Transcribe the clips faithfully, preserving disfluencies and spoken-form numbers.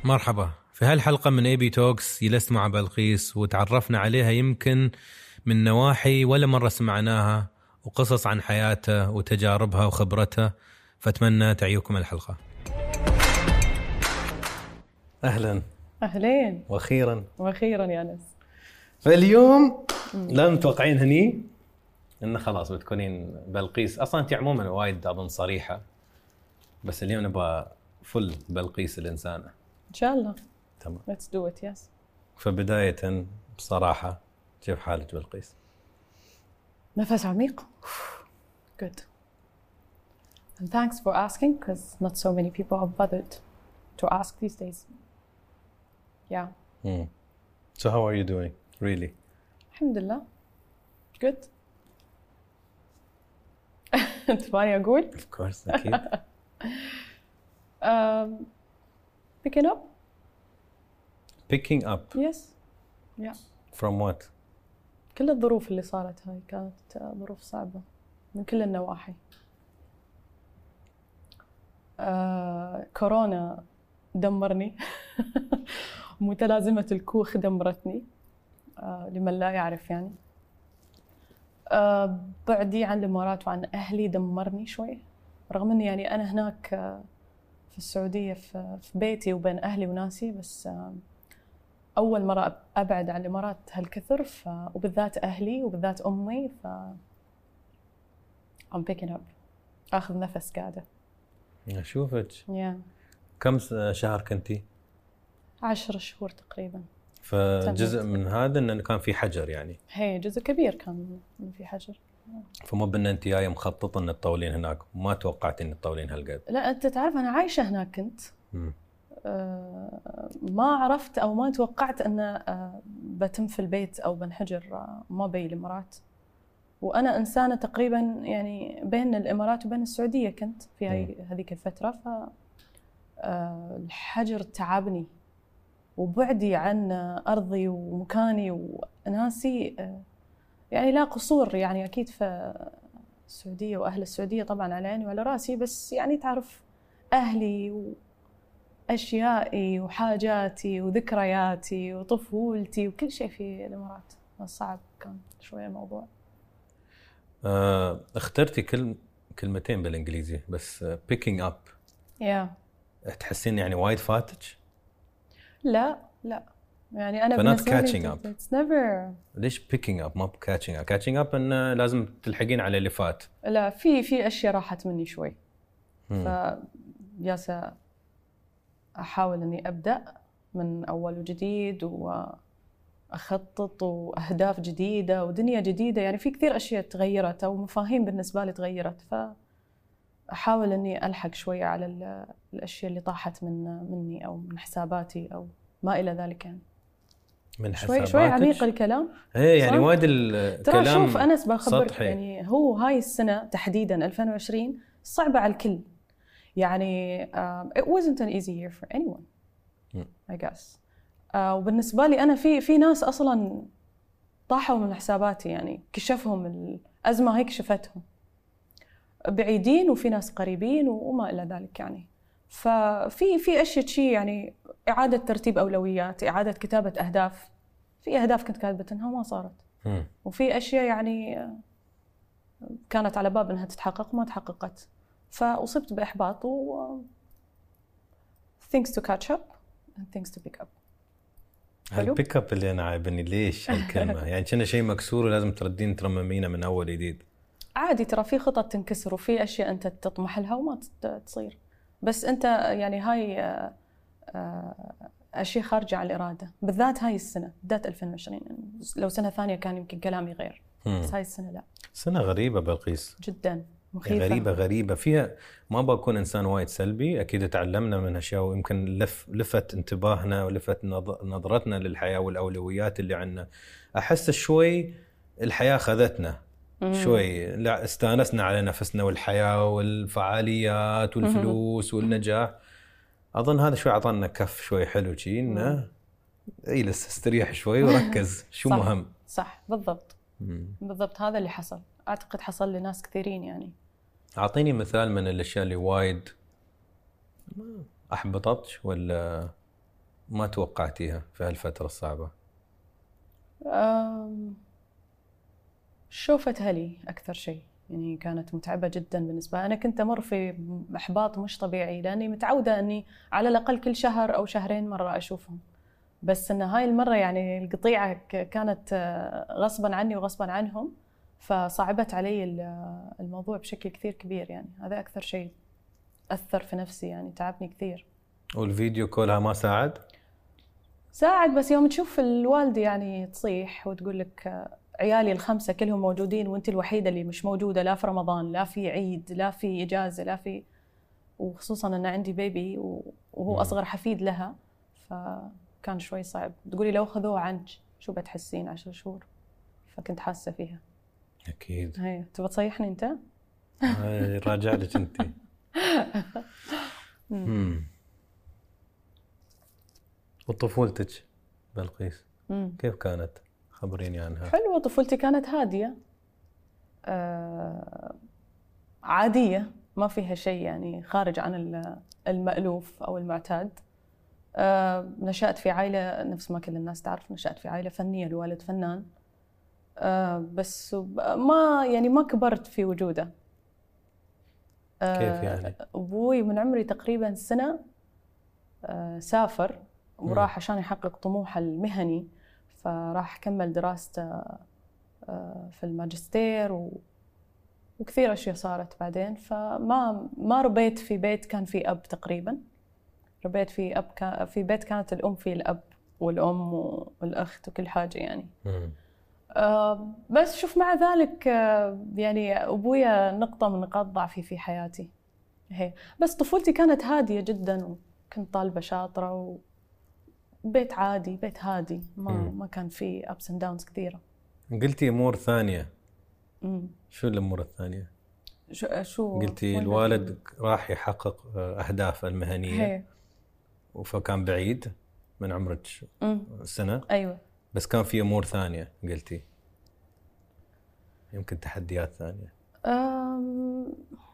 مرحبا. في هالحلقة من اي بي توكس جلست مع بلقيس وتعرفنا عليها يمكن من نواحي ولا مرة سمعناها، وقصص عن حياتها وتجاربها وخبرتها، فأتمنى تعيوكم الحلقة. أهلا. أهلين. وأخيرا وأخيرا يا أنس. فاليوم لا متوقعين هني إن خلاص بتكونين بلقيس. أصلا أنت عموما وايد أظن صريحة، بس اليوم نبغى فل بلقيس الإنسانة إن شاء الله. تمام. Let's do it. Yes. فبداية بصراحة كيف حالك بلقيس؟ نفس عميق. Good. And thanks for asking, because not so many people have bothered to ask these days. Yeah. Mm. So how are you doing? Really? Alhamdulillah. Good. تبغاني أقول؟ Of course, أكيد. um, picking up. Picking up. Yes. Yeah. From what? كل الظروف اللي صارت هاي كانت ظروف صعبة من كل النواحي. آه، كورونا دمرني. متلازمة الكوخ دمرتني، آه، لمن لا يعرف يعني. آه، بعدي عن الإمارات وعن أهلي دمرني شوي، رغم أني يعني أنا هناك آه، في السعودية في بيتي وبين أهلي وناسي، بس آه، أول مرة أبعد عن الإمارات هالكثر، ف... وبالذات أهلي وبالذات أمي، ف I'm picking up. أخذ نفس قاعدة. أشوفك. yeah. كم شهر كنتي؟ عشر شهور تقريبا. فجزء من هذا إن كان في حجر يعني. هي جزء كبير كان في حجر. فمو بأن أنت جاية مخططة إن تطولين هناك، ما توقعت إن تطولين هالقد. لا أنت تعرف أنا عايشة هناك كنت. م. آه ما عرفت أو ما توقعت أن آه بتم في البيت أو بنحجر آه ما بي الإمارات. وأنا إنسانة تقريبا يعني بين الإمارات وبين السعودية كنت في هاي هذيك الفترة، ف آه الحجر تعبني وبعدي عن أرضي ومكاني وناسي. آه يعني لا قصور يعني أكيد في السعودية وأهل السعودية طبعا على عيني وعلى راسي، بس يعني تعرف أهلي وأشيائي وحاجاتي وذكرياتي وطفولتي وكل شيء في الإمارات. صعب كان شوية الموضوع. آه، اخترتي كل كلمتين بالإنجليزي بس uh, picking up. yeah. تحسين يعني وايد فاتك؟ لا لا يعني أنا بالنسبة لي it's never. ليش picking up ما catching up؟ catching up إنه لازم تلحقين على اللي فات. لا في في أشياء راحت مني شوي، فجالسة أحاول إني أبدأ من أول وجديد وأخطط وأهداف جديدة ودنيا جديدة. يعني في كثير أشياء تغيرت أو مفاهيم بالنسبة لي تغيرت، فأحاول إني ألحق شوية على الأشياء اللي طاحت من مني أو من حساباتي أو ما إلى ذلك. يعني من شوي شوي عميق الكلام. ايه يعني وايد الكلام. ترى شوف أنس بخبرك سطحي. يعني هو هاي السنة تحديدا ألفين وعشرين صعبة على الكل يعني. uh, it wasn't an easy year for anyone I guess. uh, وبالنسبة لي أنا في في ناس أصلاً طاحوا من حساباتي، يعني كشفهم الأزمة هي كشفتهم، بعيدين وفي ناس قريبين وما إلى ذلك يعني. ففي في أشياء شيء يعني إعادة ترتيب أولويات، إعادة كتابة أهداف. في أهداف كنت كاتبتها وما صارت، وفي أشياء يعني كانت على باب أنها تتحقق ما تحققت، فأصبت بإحباط و things to catch up and things to pick up. هالبيك اب اللي أنا عايبني ليش هالكلمة؟ يعني كنا شيء مكسور ولازم تردين ترممينه من أول جديد. عادي، ترى في خطط تنكسر وفي أشياء أنت تطمح لها وما تصير، بس أنت يعني هاي أشياء خارجة عن الإرادة، بالذات هاي السنة بالذات ألفين وعشرين. لو سنة ثانية كان يمكن كلامي غير، بس هاي السنة لا. سنة غريبة بلقيس جدا مخيفة. غريبة غريبة فيها. ما بكون إنسان وايد سلبي، أكيد تعلمنا من أشياء ويمكن لف لفت انتباهنا ولفت نظرتنا للحياة والأولويات اللي عنا. أحس شوي الحياة خذتنا شوي، لا استانسنا على نفسنا والحياة والفعاليات والفلوس والنجاح. أظن هذا شوي عطانا كف شوي حلو شيء إنه اجلس استريح شوي وركز شو صح مهم. صح بالضبط. مم. بالضبط هذا اللي حصل، أعتقد حصل لناس كثيرين يعني. أعطيني مثال من الأشياء اللي وايد أحبطتش ولا ما توقعتيها في هالفترة الصعبة؟ شوفتها لي أكثر شيء، يعني كانت متعبة جدا بالنسبة لي. أنا كنت أمر في إحباط مش طبيعي، لأني متعودة أني على الأقل كل شهر أو شهرين مرة أشوفهم، بس أن هاي المرة يعني القطيعة كانت غصبا عني وغصبا عنهم، فصعبت علي الموضوع بشكل كثير كبير. يعني هذا أكثر شيء أثر في نفسي، يعني تعبني كثير. والفيديو كولها ما ساعد؟ ساعد، بس يوم تشوف الوالدة يعني تصيح وتقول لك عيالي الخمسة كلهم موجودين وانت الوحيدة اللي مش موجودة، لا في رمضان لا في عيد لا في إجازة لا في، وخصوصا أن عندي بيبي وهو أصغر حفيد لها، فكان شوي صعب. تقولي لو خذوه عنك شو بتحسين عشر شهور؟ فكنت حاسة فيها. أكيد. هي تبغى تصيحني أنت؟ راجع لك أنت. وطفولتك بلقيس كيف كانت؟ خبريني عنها. حلوة، طفولتي كانت هادية، آه عادية، ما فيها شيء يعني خارج عن المألوف أو المعتاد. آه نشأت في عائلة نفس ما كل الناس تعرف، نشأت في عائلة فنية، الوالد فنان، آه بس ما يعني ما كبرت في وجوده. آه كيف يعني؟ أبوي من عمري تقريبا سنة آه سافر وراح عشان يحقق طموحه المهني، فراح كمل دراسته في الماجستير و... وكثير أشياء صارت بعدين. فما ما ربيت في بيت كان في أب تقريبا، ربيت في أب كان في بيت كانت الأم في الأب والأم والأخت وكل حاجة يعني. آه بس شوف مع ذلك آه يعني أبويا نقطة من نقاط ضعفي في حياتي هي، بس طفولتي كانت هادية جدا، وكنت طالبة شاطرة و... بيت عادي، بيت هادي، ما مم. ما كان فيه ups and downs كثيرة. قلتي أمور ثانية. مم. شو الأمور الثانية؟ شو شو قلتي الوالد راح يحقق أهدافه المهنية. هي. فكان بعيد من عمرك سنة. أيوة. بس كان في أمور ثانية قلتي، يمكن تحديات ثانية. أم...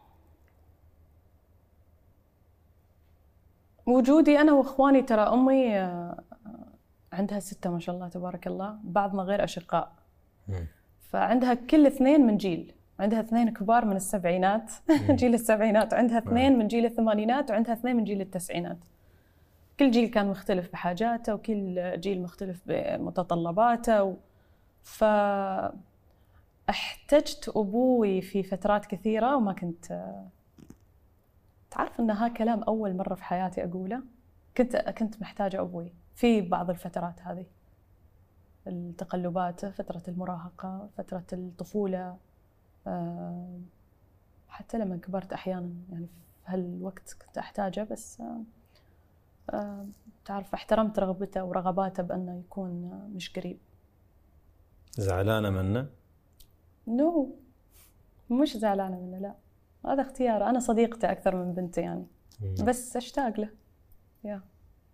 وجودي أنا وإخواني، ترى أمي عندها ستة ما شاء الله تبارك الله، بعضنا غير أشقاء. م. فعندها كل اثنين من جيل، عندها اثنين كبار من السبعينات جيل السبعينات، عندها اثنين من جيل الثمانينات، وعندها اثنين من جيل التسعينات. كل جيل كان مختلف بحاجاته، وكل جيل مختلف بمتطلباته و... فاحتجت أبوي في فترات كثيرة وما كنت تعرف أن ها كلام أول مرة في حياتي أقوله. كنت كنت محتاجة أبوي في بعض الفترات هذه، التقلبات، فترة المراهقة، فترة الطفولة، حتى لما كبرت أحيانا يعني في هالوقت كنت أحتاجه. بس تعرف احترمت رغبته ورغباته بأنه يكون مش قريب. زعلانة منه؟ نو no. مش زعلانة منه، لا، هذا اختيار. أنا صديقته أكثر من بنتي يعني. مم. بس أشتاق له يا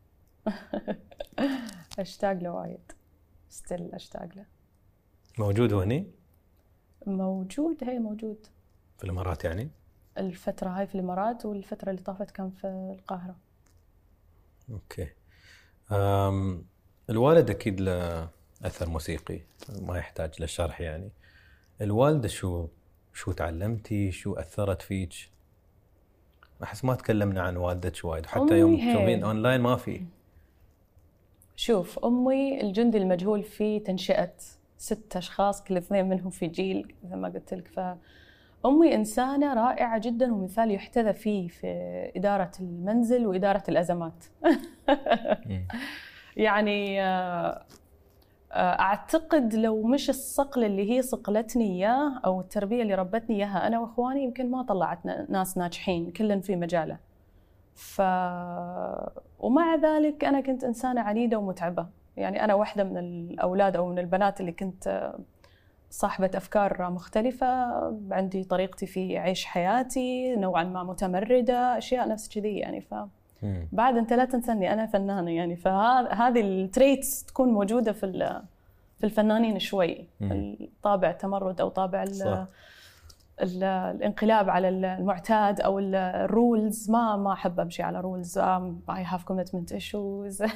أشتاق له وايد، ستيل أشتاق له. موجود هني؟ موجود، هي موجود في الإمارات يعني؟ الفترة هاي في الإمارات، والفترة اللي طافت كان في القاهرة. أوكي. أم الوالد أكيد له أثر موسيقي ما يحتاج للشرح يعني. الوالدة شو شو تعلمتي، شو أثرت فيك؟ أحس ما تكلمنا عن والدتك وايد، حتى يوم تشوفين أونلاين ما في. شوف، أمي الجندي المجهول في تنشئة ست أشخاص كل اثنين منهم في جيل زي ما قلت لك. فأمي إنسانة رائعة جدا ومثال يحتذى فيه في إدارة المنزل وإدارة الأزمات. يعني أعتقد لو مش الصقل اللي هي صقلتني إياه أو التربية اللي ربتني إياها أنا وإخواني، يمكن ما طلعتنا ناس ناجحين كلن في مجاله. ف... ومع ذلك أنا كنت إنسانة عنيدة ومتعبة. يعني أنا واحدة من الأولاد أو من البنات اللي كنت صاحبة أفكار مختلفة، عندي طريقتي في عيش حياتي نوعا ما متمردة، أشياء نفس كذي يعني. ف بعد أنت لا تنسني أنا فنانة يعني، فهذه التريتس تكون موجودة في في الفنانين شوي، الطابع تمرد أو طابع الانقلاب على المعتاد او الرولز، ما ما احب امشي على رولز. I have commitment issues.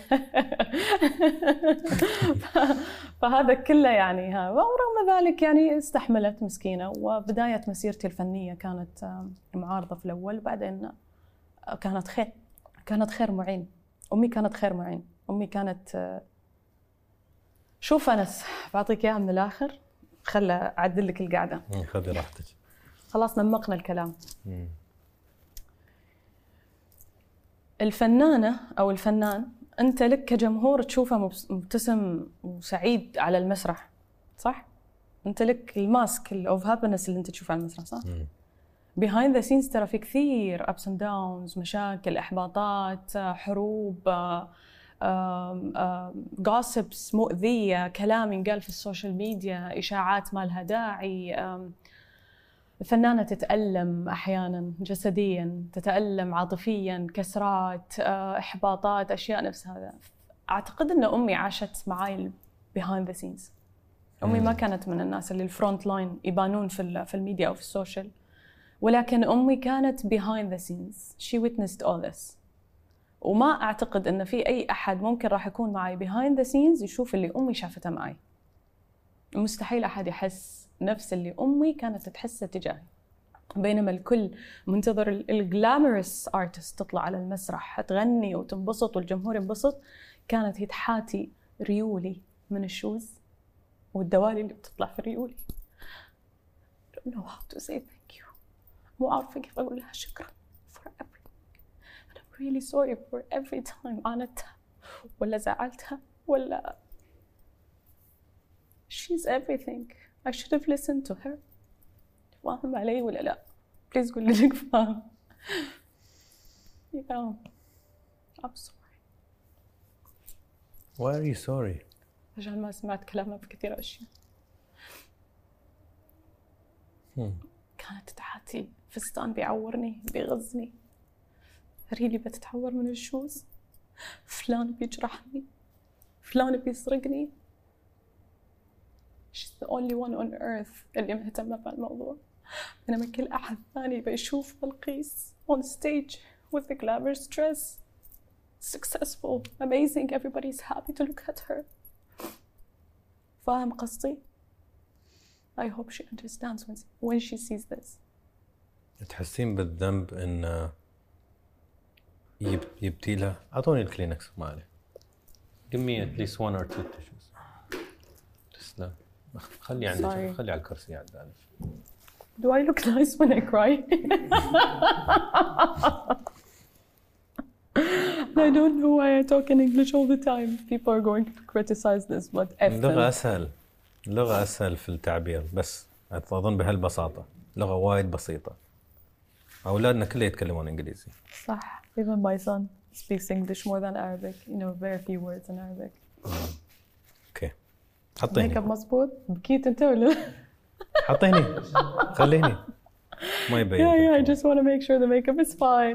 فهذا كله يعني ها. ورغم ذلك يعني استحملت مسكينه. وبدايه مسيرتي الفنيه كانت معارضه في الاول، بعدين كانت خير، كانت خير معين. امي كانت خير معين. امي كانت، شوف انس بعطيك اياها من الاخر، خلى اعدل لك القعده. خذي راحتك. خلاص نمقنا الكلام. مم. الفنانة أو الفنان أنت لك كجمهور تشوفه مبتسم وسعيد على المسرح، صح؟ أنت لك الماسك الأوف هابنس اللي أنت تشوفه على المسرح، صح؟ مم. behind the scenes ترى في كثير ups and downs، مشاكل، إحباطات، حروب، gossips مؤذية، كلام ينقال في السوشيال ميديا، إشاعات ما لها داعي. الفنانة تتألم أحياناً جسدياً، تتألم عاطفياً، كسرات، إحباطات، أشياء نفس هذا. أعتقد أن أمي عاشت معاي behind the scenes. أمي ما كانت من الناس اللي الفرونت لاين يبانون في في الميديا أو في السوشيال، ولكن أمي كانت behind the scenes. She witnessed all this. وما أعتقد أن في أي أحد ممكن راح يكون معي behind the scenes يشوف اللي أمي شافته معي. مستحيل أحد يحس نفس اللي أمي كانت تحسه تجاهي. بينما الكل منتظر الجلامرس ارتست تطلع على المسرح تغني وتنبسط والجمهور ينبسط، كانت هي تحاتي ريولي من الشوز والدوالي اللي بتطلع في ريولي. I don't know how to say thank you. مو عارفة كيف أقول لها شكرا for everything. And I'm really sorry for every time عانتها ولا زعلتها ولا. She's everything. I should have listened to her. فاهم علي ولا لا؟ Please قول لي إنك فاهم. Yeah. I'm sorry. Why are you sorry? عشان ما سمعت كلامها في كثير أشياء. hmm. كانت تحاتي فستان بيعورني بيغزني، ريلي بتتعور من الشوز، فلان بيجرحني، فلان بيسرقني. She's the only one on earth اللي مهتمة بالموضوع، بينما كل أحد ثاني بيشوف بلقيس on stage with the glamorous dress, successful, amazing, everybody's happy to look at her. فاهم قصدي؟ I hope she understands when, when she sees this. تحسين بالذنب إن يبتي لها؟ أعطوني الكلينكس مالي. Give me at least one or two tissues. تسلم. خلي عندك، خلي على الكرسي عند ألف. Do I look nice when I cry? I don't know why I talk in English all the time. People are going to criticize this, but اللغة أسهل، اللغة أسهل في التعبير، بس أظن بهالبساطة، لغة وايد بسيطة. أولادنا كلهم يتكلمون إنجليزي. صح. Even my son speaks English more than Arabic. You know, very few words in Arabic. أوكي. حطيني. ميك اب مظبوط؟ بكيت أنت ولا؟ حطيني. خليني. ما يبين. Yeah, yeah. I just want to make sure the makeup is fine.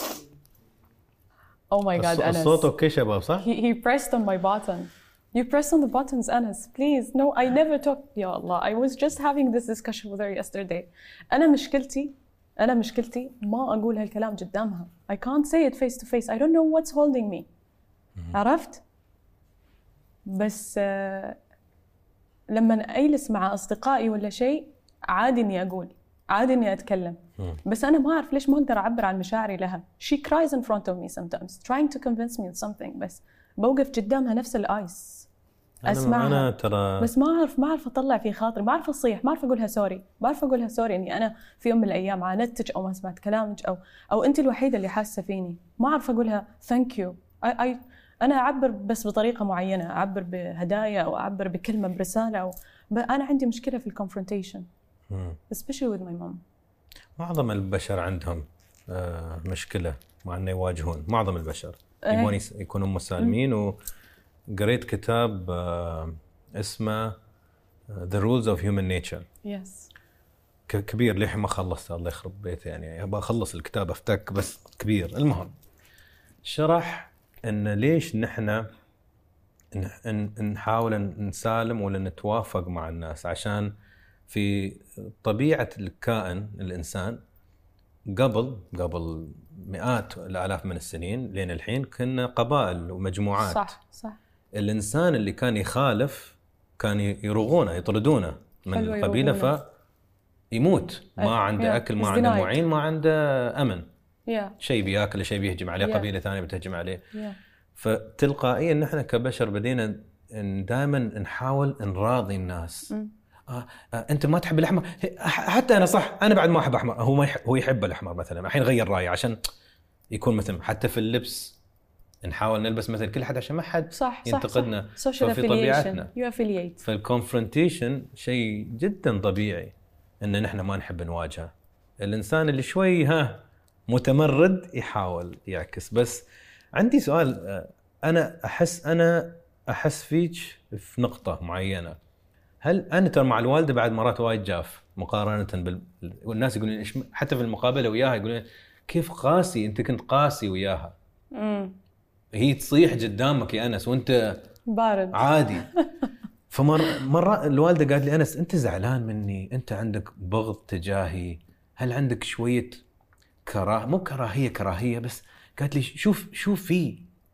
Oh my God, Anas. الصوت أوكي شباب صح؟ He he pressed on my button. You pressed on the buttons, Anas. Please, no, I never talked. يا الله, I was just having this discussion with her yesterday. أنا مشكلتي أنا مشكلتي ما أقول هالكلام قدامها. I can't say it face to face. I don't know what's holding me. عرفت؟ بس uh, لما أجلس مع أصدقائي ولا شيء عادي إني أقول، عادي إني أتكلم. بس أنا ما أعرف ليش ما أقدر أعبر عن مشاعري لها. She cries in front of me sometimes, trying to convince me of something. بس بوقف قدامها نفس الآيس. أسمعها. أنا ترى. بس ما أعرف ما أعرف أطلع في خاطري، ما أعرف أصيح، ما أعرف أقولها سوري، ما أعرف أقولها سوري إني أنا في يوم من الأيام عاندتك أو ما سمعت كلامك أو أو أنت الوحيدة اللي حاسة فيني. ما أعرف أقولها thank you. I, I أنا أعبر بس بطريقة معينة، أعبر بهدايا أو أعبر بكلمة برسالة أو أنا عندي مشكلة في الconfrontation. especially with my mom. معظم البشر عندهم آه مشكلة مع أن يواجهون، معظم البشر يبون يكونوا مسالمين. وقريت كتاب آه اسمه The Rules of Human Nature. Yes. كبير ليه ما خلصته، الله يخرب بيته يعني، أبغى أخلص الكتاب أفتك بس كبير. المهم شرح إن ليش نحن نحاول نسالم ولا نتوافق مع الناس، عشان في طبيعة الكائن الإنسان قبل قبل مئات الآلاف من السنين لين الحين كنا قبائل ومجموعات. صح صح. الإنسان اللي كان يخالف كان يرغونه يطردونه من القبيلة فيموت، ما عنده أكل، ما عنده معين، ما عنده أمن. yeah. شيء بياكل، شيء بيهجم عليه، yeah. قبيلة ثانية بتهجم عليه. yeah. فتلقائيا نحن كبشر بدينا دائما نحاول نراضي الناس. آه آه انت ما تحب الاحمر، حتى انا صح، انا بعد ما احب احمر، هو ما يحب، هو يحب الاحمر مثلا، الحين غير رايه عشان يكون مثل. حتى في اللبس نحاول نلبس مثل كل حد عشان ما حد صح ينتقدنا. صح صح. في طبيعتنا يوافيليت. فالكونفرونتيشن شيء جدا طبيعي ان نحن ما نحب نواجهه. الانسان اللي شوي ها متمرد يحاول يعكس. بس عندي سؤال، انا احس انا احس فيك في نقطه معينه. هل انا ترى مع الوالده بعد مرات وايد جاف مقارنه بال... والناس يقولون ايش، حتى في المقابله وياها يقولون كيف قاسي، انت كنت قاسي وياها. امم هي تصيح قدامك يا انس وانت بارد عادي. فمره مره الوالده قالت لي انس انت زعلان مني، انت عندك بغض تجاهي، هل عندك شويه كراهيه، مو كراهيه كراهيه بس قالت لي شوف شوف في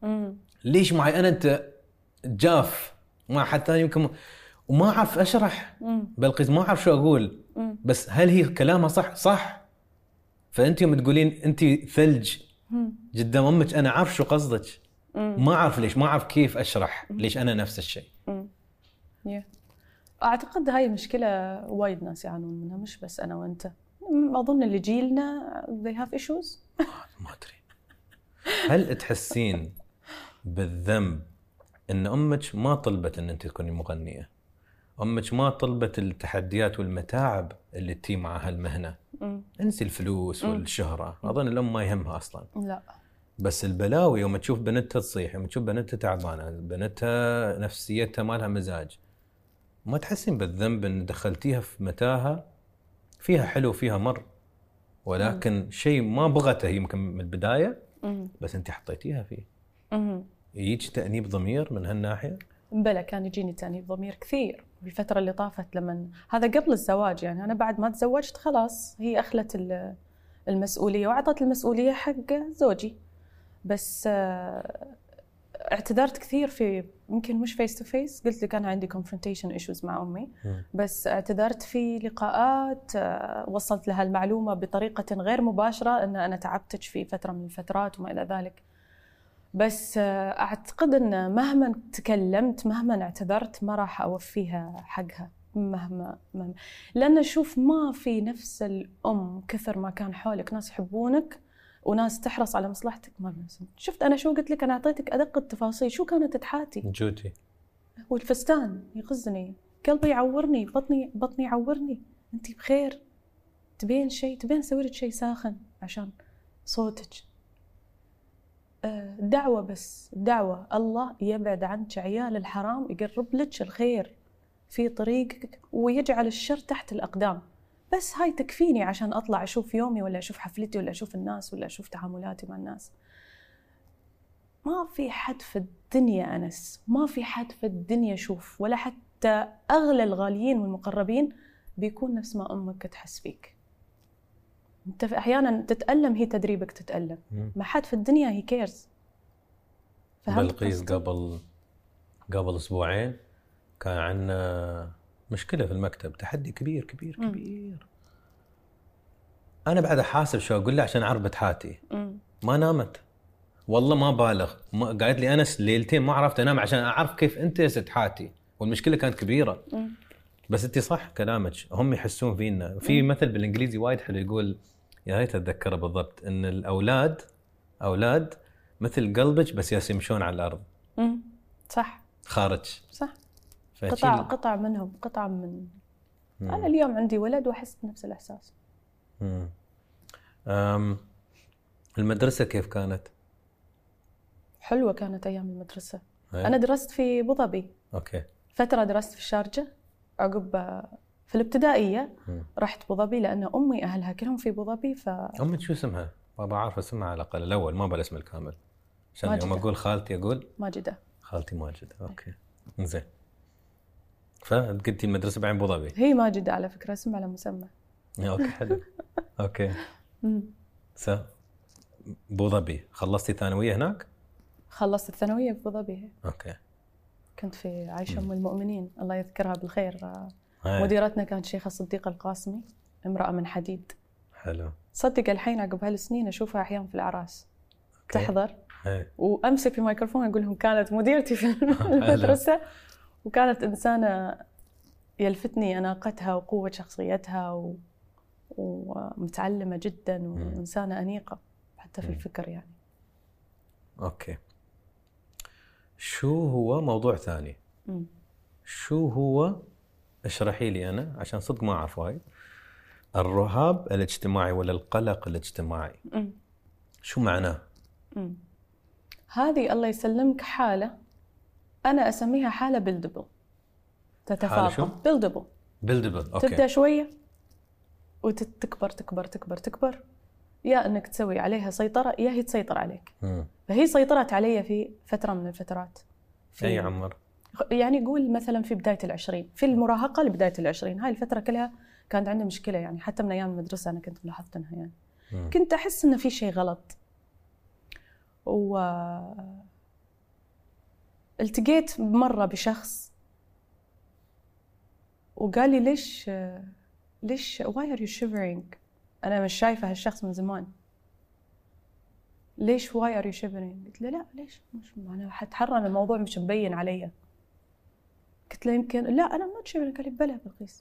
ليش معي انا انت جاف مع حد ثاني يمكن، وما أعرف أشرح. بلقيس ما أعرف شو أقول. مم. بس هل هي كلامها صح؟ صح. فأنت يوم تقولين أنت ثلج قدام أمك، أنا أعرف شو قصدك، ما أعرف ليش، ما أعرف كيف أشرح ليش أنا نفس الشيء. yeah. أعتقد هاي مشكلة وايد ناس يعانون منها، مش بس أنا وأنت. أظن اللي جيلنا they have issues. ما أدري. هل تحسين بالذنب إن أمك ما طلبت إن أنت تكوني مغنية؟ أمك ما طلبت التحديات والمتاعب اللي تي مع هالمهنة. مم. انسي الفلوس مم. والشهرة. أظن الأم ما يهمها أصلا. لا. بس البلاوي يوم تشوف بنتها تصيح، يوم تشوف بنتها تعبانة، بنتها نفسيتها ما لها مزاج، ما تحسين بالذنب إن دخلتيها في متاهة فيها حلو فيها مر، ولكن مم. شيء ما بغته يمكن من البداية، مم. بس أنت حطيتيها فيه. مم. يجي تأنيب ضمير من هالناحية؟ بلا كان يجيني تأنيب ضمير كثير بالفترة اللي طافت. لمن هذا قبل الزواج، يعني أنا بعد ما تزوجت خلاص هي أخلت المسؤولية وأعطت المسؤولية حق زوجي. بس اعتذرت كثير في، يمكن مش فيس تو فيس، قلت لك أنا عندي confrontation issues مع أمي، بس اعتذرت في لقاءات، وصلت لها المعلومة بطريقة غير مباشرة أن أنا تعبتك في فترة من الفترات وما إلى ذلك. بس أعتقد أن مهما تكلمت، مهما اعتذرت، ما راح أوفيها حقها مهما مهما لأن شوف ما في نفس الأم كثر ما كان حولك ناس يحبونك وناس تحرص على مصلحتك. ما بنفس. شفت أنا شو قلت لك، أنا أعطيتك أدق التفاصيل. شو كانت تحاتي؟ جوتي والفستان يغزني، قلبي يعورني، بطني بطني يعورني، أنتي بخير، تبين شيء، تبين سوي لك شيء ساخن عشان صوتك. دعوة، بس دعوة الله يبعد عنك عيال الحرام، يقرب لك الخير في طريقك ويجعل الشر تحت الأقدام. بس هاي تكفيني عشان أطلع أشوف يومي ولا أشوف حفلتي ولا أشوف الناس ولا أشوف تعاملاتي مع الناس. ما في حد في الدنيا أنس، ما في حد في الدنيا شوف، ولا حتى أغلى الغاليين والمقربين بيكون نفس ما أمك تحس فيك. انت احيانا تتألم، هي تدريبك تتألم. ما حد في الدنيا هي كيرز. بلقيس قبل قبل اسبوعين كان عندنا مشكله في المكتب، تحدي كبير كبير مم. كبير. انا بعد احاسب شو اقول له عشان اعرف بتحاتي. مم. ما نامت والله، ما بالغ، ما قالت لي انس ليلتين ما عرفت انام عشان اعرف كيف انت ستحاتي، والمشكله كانت كبيره. مم. بس انت صح كلامك، هم يحسون فينا. في مثل بالانجليزي وايد حلو يقول، يا ريت اتذكره بالضبط، ان الاولاد اولاد مثل قلبك بس يمشون على الارض. امم صح، خارج صح، قطع قطع منهم، قطع من مم. انا اليوم عندي ولد واحس بنفس الاحساس. امم أم... المدرسه كيف كانت؟ حلوه كانت ايام المدرسه. هي. انا درست في ابو ظبي. اوكي. فتره درست في الشارجه، عقب في الابتدائيه مم. رحت ابو ظبي لان امي اهلها كلهم في ابو ظبي. ف امك شو اسمها؟ بابا عارف اسمها على الاقل الاول، ما بالاسم الكامل عشان يوم اقول خالتي اقول ماجده. خالتي ماجده. اوكي زين. فقلتي المدرسه بعين ابو ظبي. هي ماجدة على فكره، اسم على مسمى. اوكي حلو. اوكي. س ابو ظبي خلصتي ثانويه هناك؟ خلصت الثانويه في ابو ظبي. اوكي. كنت في عائشه ام المؤمنين الله يذكرها بالخير. هاي. مديرتنا كانت شيخه صديقه القاسمي، امراه من حديد. حلو. صدق الحين عقب هالسنين اشوفها احيانا في الاعراس. أوكي. تحضر. هاي. وامسك الميكروفون اقول لهم كانت مديرتي في المدرسه، وكانت انسانه يلفتني اناقتها وقوه شخصيتها و... ومتعلمه جدا وانسانه انيقه حتى في الفكر يعني. اوكي. شو هو موضوع ثاني؟ م. شو هو، اشرحي لي انا عشان صدق ما اعرف وايد، الرهاب الاجتماعي ولا القلق الاجتماعي؟ م. شو معناه؟ م. هذه الله يسلمك حاله انا اسميها حاله بيلدبل، تتفاقم. بيلدبل. بيلدبل. اوكي. تبدا شويه وتكبر تكبر تكبر تكبر، يا انك تسوي عليها سيطره يا هي تسيطر عليك. م. فهي سيطرت علي في فتره من الفترات. في اي عمر؟ يعني قول مثلا في بدايه العشرين، في المراهقه لبدايه العشرين، هاي الفتره كلها كانت عندي مشكله يعني. حتى من ايام المدرسه انا كنت ملاحظت انها يعني م. كنت احس انه في شيء غلط. و التقيت مره بشخص وقال لي ليش ليش why are you shivering؟ انا مش شايفه هالشخص من زمان. ليش why are you shivering؟ قلت له لا ليش، مش انا حتحرر الموضوع مش مبين علي. قلت له يمكن لا انا ما شيفرينج. قال لي بلا بلقيس.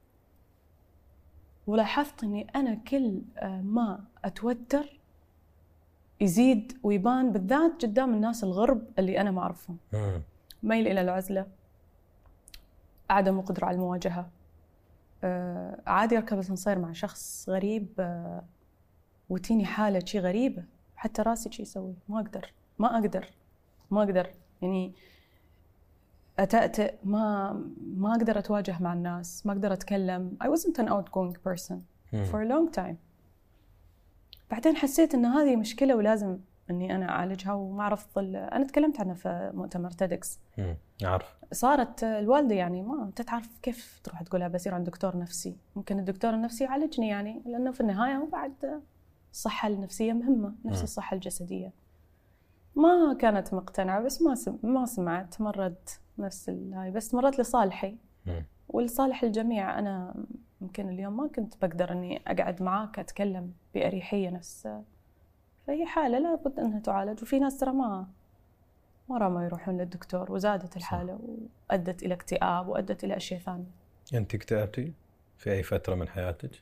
ولاحظت اني انا كل ما اتوتر يزيد ويبان، بالذات قدام الناس الغرب اللي انا ما اعرفهم. ميل الى العزله، عدم القدره على المواجهه، آه عادي اركب الاسانسير مع شخص غريب آه وتيني حاله شيء غريبه، حتى راسي شيء يسوي ما اقدر ما اقدر ما اقدر يعني اتأتئ، ما ما اقدر اتواجه مع الناس، ما اقدر اتكلم. I wasn't an outgoing person for a long time. بعدين حسيت ان هذه مشكله ولازم اني انا اعالجها وما اعرف. انا تكلمت عنها في مؤتمر تيدكس. اعرف. صارت الوالده يعني ما تعرف كيف تروح تقولها بصير عند دكتور نفسي، ممكن الدكتور النفسي يعالجني يعني، لانه في النهايه هو بعد الصحه النفسيه مهمه نفس الصحه الجسديه. ما كانت مقتنعه بس ما سم... ما سمعت، مرت نفس الهاي بس مرت لصالحي ولصالح الجميع. انا يمكن اليوم ما كنت بقدر اني اقعد معاك اتكلم باريحيه نفس، فهي حاله لابد انها تعالج. وفي ناس ترى ما مرة ما يروحون للدكتور وزادت الحالة وأدت إلى اكتئاب وأدت إلى أشياء ثانية. أنت اكتئبتي في أي فترة من حياتك؟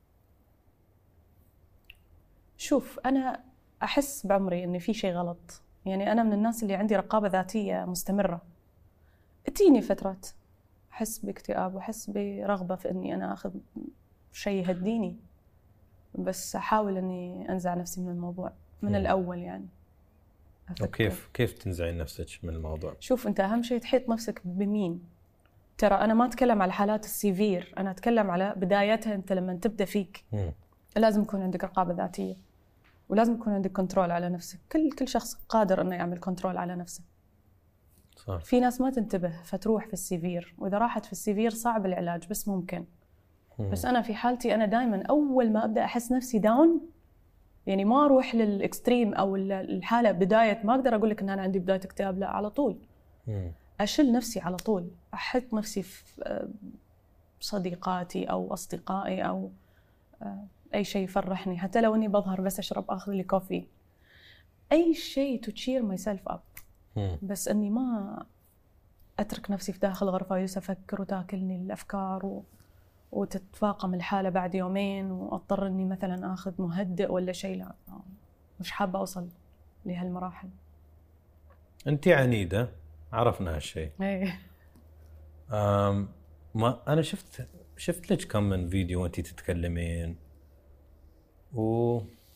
شوف أنا أحس بعمري إن في شيء غلط، يعني أنا من الناس اللي عندي رقابة ذاتية مستمرة. تجيني فترات أحس باكتئاب وأحس برغبة في إني أنا أخذ شيء يهديني، بس أحاول إني أنزع نفسي من الموضوع من م. الأول يعني. وكيف كيف تنزعين نفسك من الموضوع؟ شوف أنت أهم شيء تحيط نفسك بمين. ترى أنا ما أتكلم على حالات السيفير، أنا أتكلم على بدايتها. أنت لما تبدأ فيك م. لازم يكون عندك رقابة ذاتية ولازم يكون عندك كنترول على نفسك. كل كل شخص قادر إنه يعمل كنترول على نفسه. صح. في ناس ما تنتبه فتروح في السيفير، وإذا راحت في السيفير صعب العلاج بس ممكن. م. بس أنا في حالتي أنا دائما أول ما أبدأ أحس نفسي داون، يعني ما أروح للإكستريم أو الحالة بداية، ما أقدر أقول لك إن أنا عندي بداية اكتئاب، لا على طول م. أشل نفسي على طول، أحط نفسي في صديقاتي أو أصدقائي أو أي شيء يفرحني، حتى لو إني بظهر بس أشرب أخذ لي كوفي، أي شيء to cheer myself up. م. بس إني ما أترك نفسي في داخل غرفة وجلس أفكر وتاكلني الأفكار و... وتتفاقم الحالة بعد يومين وأضطر إني مثلا أخذ مهدئ ولا شيء، لا مش حابة أوصل لهالمراحل. أنت عنيدة، عرفنا هالشيء. إيه. أم ما أنا شفت شفت لك كم من فيديو وأنتي تتكلمين، و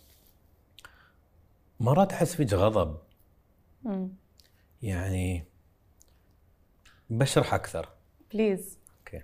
مرات أحس فيك غضب. م. يعني بشرح أكثر بليز. أوكي.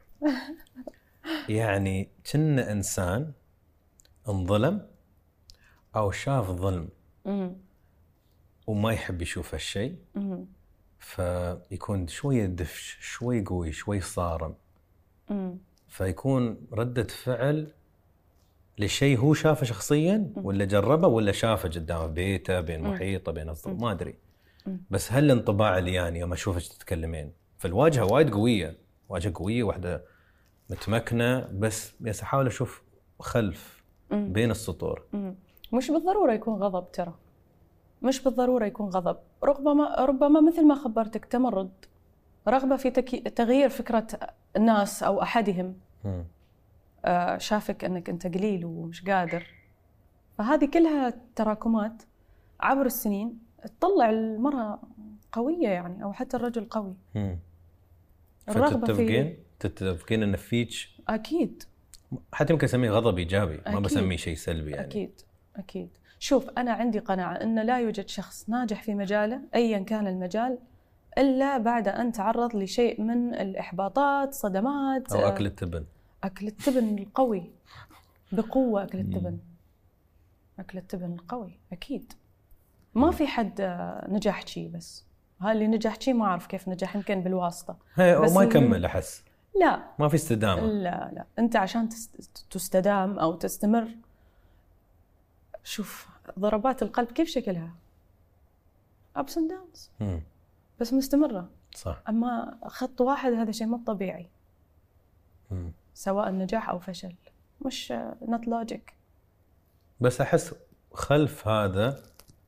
يعني كنا إنسان انظلم أو شاف ظلم م. وما يحب يشوف هالشيء، فيكون شوية دفش، شوي قوي، شوي صارم. مم. فيكون ردة فعل لشيء هو شافه شخصيا ولا جربه ولا شافه قدامه بيته بين محيطه بين أصدقاء ما أدري. بس هل الانطباع اللي يعني يوم أشوفك تتكلمين فالواجهة وايد قوية، واجهة قوية، واحدة متمكنة، بس بس أحاول أشوف خلف بين السطور. مش بالضرورة يكون غضب، ترى مش بالضرورة يكون غضب، ربما ربما مثل ما خبرتك تمرد، رغبة في تغيير فكرة الناس أو أحدهم. م. آه شافك أنك أنت قليل ومش قادر، فهذه كلها تراكمات عبر السنين تطلع المرأة قوية يعني، أو حتى الرجل قوي. م. الرغبة فتتفقين في تتفقين أن فيك أكيد، حتى يمكن أسميه غضب إيجابي، ما أكيد. بسميه شيء سلبي يعني. أكيد أكيد. شوف، أنا عندي قناعة أن لا يوجد شخص ناجح في مجاله أيا كان المجال إلا بعد أن تعرض لشيء من الإحباطات، صدمات، أو أكل التبن. أكل التبن القوي بقوة، أكل التبن أكل التبن القوي أكيد. ما في حد نجح شيء، بس هاي اللي نجح شيء ما أعرف كيف نجح، يمكن بالواسطة أو ما يكمل أحس. لا ما في استدامة. لا لا، أنت عشان تستدام أو تستمر، شوف ضربات القلب كيف شكلها ups and downs، مم. بس مستمرة. صح. أما خط واحد هذا شيء مو طبيعي. مم. سواء نجاح أو فشل، مش not logic. بس أحس خلف هذا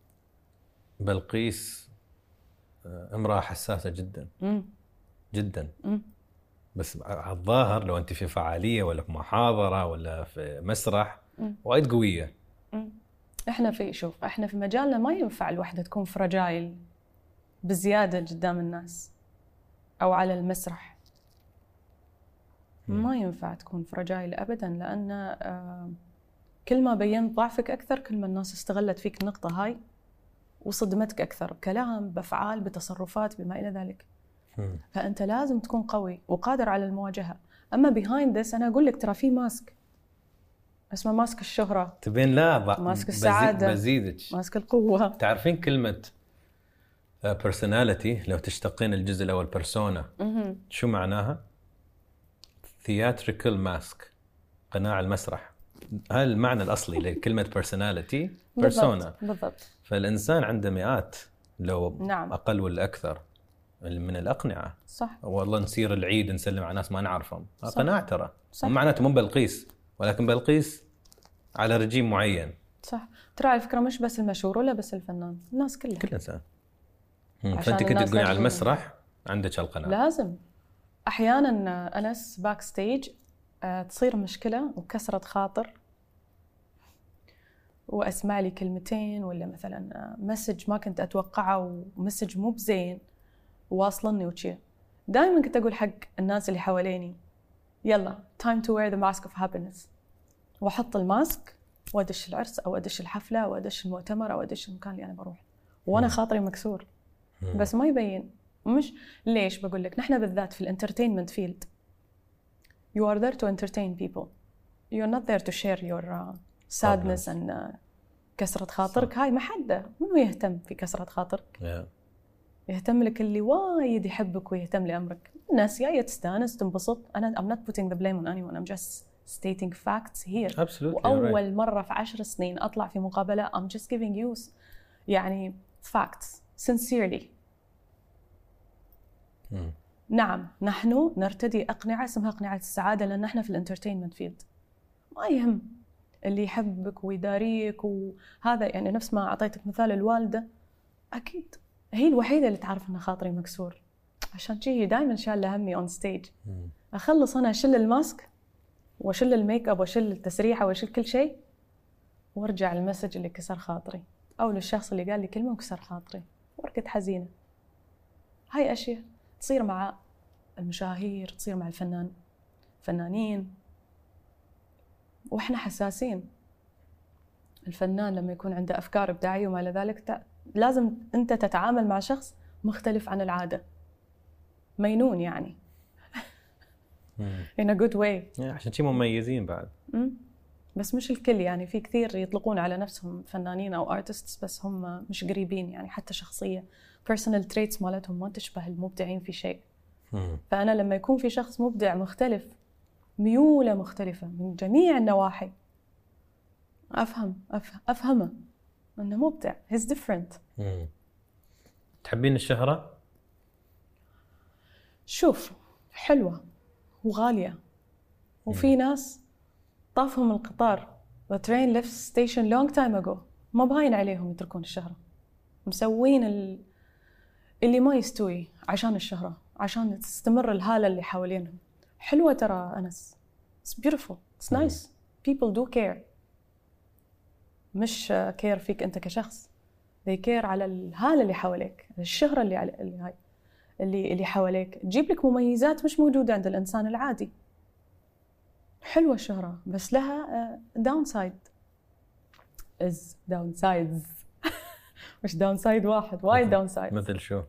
بلقيس امرأة حساسة جدا. مم. جدا. مم. بس على الظاهر لو أنت في فعالية ولا في محاضرة ولا في مسرح وايد قوية. مم. إحنا في شوف إحنا في مجالنا ما ينفع الوحدة تكون فراجايل بزيادة قدام الناس أو على المسرح. ما ينفع تكون فراجايل أبداً، لأن آه كل ما بينت ضعفك أكثر كل ما الناس استغلت فيك النقطة هاي وصدمتك أكثر، بكلام، بأفعال، بتصرفات، بما إلى ذلك. مم. فأنت لازم تكون قوي وقادر على المواجهة. أما behind this أنا أقول لك ترى في ماسك اسمه ماسك الشهرة، تبين لا ماسك السعادة، بزيدك ماسك القوة. تعرفين كلمة personality لو تشتقين الجزء الأول persona شو معناها؟ theatrical mask، قناع المسرح. هذا المعنى الأصلي لكلمة personality persona. بالضبط. بالضبط. فالإنسان عنده مئات لو نعم. أقل ولا أكثر من الأقنعة. صح. والله نسير العيد نسلم على ناس ما نعرفهم، قناع ترى. صح. معناته مو بلقيس، ولكن بلقيس على رجيم معين. صح. ترى على فكرة مش بس المشهور ولا بس الفنان، الناس كلها، كل إنسان. فأنت كنت تقولين على المسرح عندك القناع. لازم. أحياناً أنس باك ستيج تصير مشكلة وكسرة خاطر وأسمع لي كلمتين ولا مثلاً مسج ما كنت أتوقعه ومسج مو بزين واصلني وشي، دائماً كنت أقول حق الناس اللي حواليني يلا time to wear the mask of happiness، وأحط الماسك وأدش العرس أو أدش الحفلة أو أدش المؤتمر أو أدش المكان اللي أنا بروح وأنا خاطري مكسور، بس ما يبين. مش ليش بقول لك نحن بالذات في الانترتينمنت فيلد you are there to entertain people, you are not there to share your uh, sadness and uh, كسرة خاطرك. هاي ما حد منو يهتم في كسرة خاطرك. yeah. يهتم لك اللي وايد يحبك ويهتم لأمرك. الناس جاية تستانس تنبسط. أنا I'm not putting the blame on anyone, I'm just stating facts here. Absolutely. وأول right. مرة في عشر سنين أطلع في مقابلة I'm just giving you يعني facts sincerely. hmm. نعم نحن نرتدي أقنعة اسمها أقنعة السعادة لأن نحن في الانترتينمنت فيلد. ما يهم اللي يحبك ويداريك وهذا، يعني نفس ما أعطيتك مثال الوالدة، أكيد هي الوحيدة اللي تعرف أن خاطري مكسور، عشان شيء دائما شايلة همي أون ستيج. أخلص أنا أشل الماسك وأشل الميك أب وأشل التسريحة وأشل كل شيء وارجع المسج اللي كسر خاطري أو للشخص اللي قال لي كلمة وكسر خاطري واركت حزينة. هاي أشياء تصير مع المشاهير، تصير مع الفنان فنانين، وإحنا حساسين. الفنان لما يكون عنده أفكار إبداعية وما إلى ذلك لازم أنت تتعامل مع شخص مختلف عن العادة، مينون يعني in a good way. عشان شي مميزين بعد. بس مش الكل يعني، في كثير يطلقون على نفسهم فنانين أو artists بس هم مش قريبين يعني، حتى شخصية personal traits مالتهم ما تشبه المبدعين في شيء. مم. فأنا لما يكون في شخص مبدع مختلف، ميوله مختلفة من جميع النواحي، أفهم أفهم أفهمه أنه مبدع he's different. مم. تحبين الشهرة؟ شوف، حلوة وغالية، وفي ناس طافهم القطار the train left station long time ago ما باين عليهم يتركون الشهرة، مسوين ال... اللي ما يستوي عشان الشهرة، عشان تستمر الهالة اللي حوالينهم. حلوة ترى أنس، it's beautiful, it's nice, people do care. مش care فيك أنت كشخص، they care على الهالة اللي حواليك، الشهرة اللي على اللي هاي اللي اللي حواليك تجيب لك مميزات مش موجودة عند الإنسان العادي. حلوة الشهرة بس لها downside is downsides مش downside واحد، وايد downside. مثل شو؟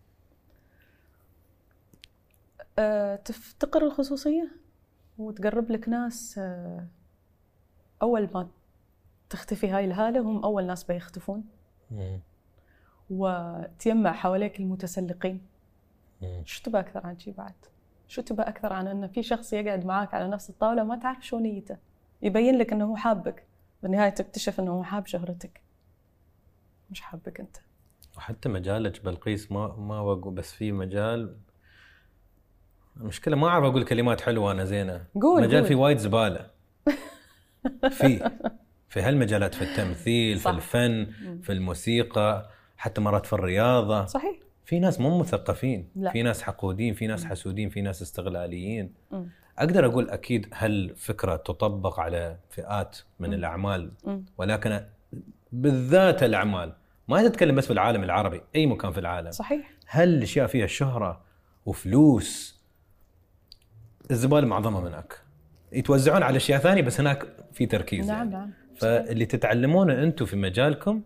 أه تفتقر الخصوصية وتقرب لك ناس، أه أول ما تختفي هاي الهالة هم أول ناس بيختفون. مم. وتجمع حواليك المتسلقين. مم. شو تبى أكثر عن شي بعد؟ شو تبى أكثر عن أن في شخص يقعد معاك على نفس الطاولة ما تعرف شو نيته، يبين لك أنه هو حابك، بالنهاية تكتشف أنه هو حاب شهرتك مش حابك أنت. وحتى مجالك بلقيس ما ما بقول، بس في مجال المشكلة ما أعرف أقول كلمات حلوة أنا زينة. قول مجال قول. في وايد زبالة في في هالمجالات، في التمثيل، صح. في الفن، في الموسيقى، حتى مرات في الرياضة. صحيح. في ناس مو مثقفين، لا. في ناس حقودين، في ناس حسودين، في ناس استغلاليين. م. أقدر أقول أكيد هالفكرة تطبق على فئات من م. الأعمال، م. ولكن بالذات الأعمال ما تتكلم بس في العالم العربي، أي مكان في العالم. صحيح. هل الأشياء فيها شهرة وفلوس، الزبالة معظمها هناك، يتوزعون على أشياء ثانية بس هناك في تركيز. نعم يعني. نعم. فاللي تتعلمونه أنتم في مجالكم.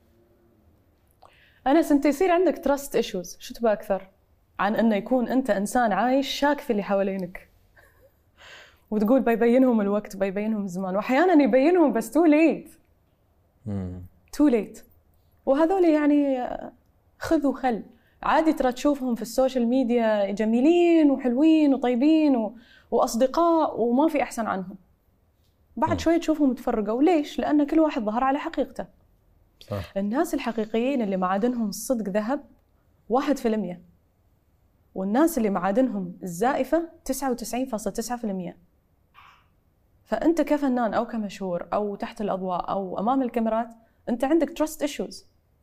أنا سنت يصير عندك trust issues، شو تبى أكثر عن أنه يكون أنت إنسان عايش شاك في اللي حوالينك وتقول بيبينهم الوقت بيبينهم الزمان، وأحياناً يبينهم بس too late مم. too late. وهذول يعني خذ وخل عادي، ترى تشوفهم في السوشيال ميديا جميلين وحلوين وطيبين و... وأصدقاء وما في أحسن عنهم، بعد م. شوية تشوفهم تفرقوا. ليش؟ لأن كل واحد ظهر على حقيقته. صح. الناس الحقيقيين اللي معادنهم الصدق ذهب واحد في المية، والناس اللي معادنهم الزائفة تسعة وتسعين فاصلة تسعة في المية. فأنت كفنان أو كمشهور أو تحت الأضواء أو أمام الكاميرات أنت عندك trust issues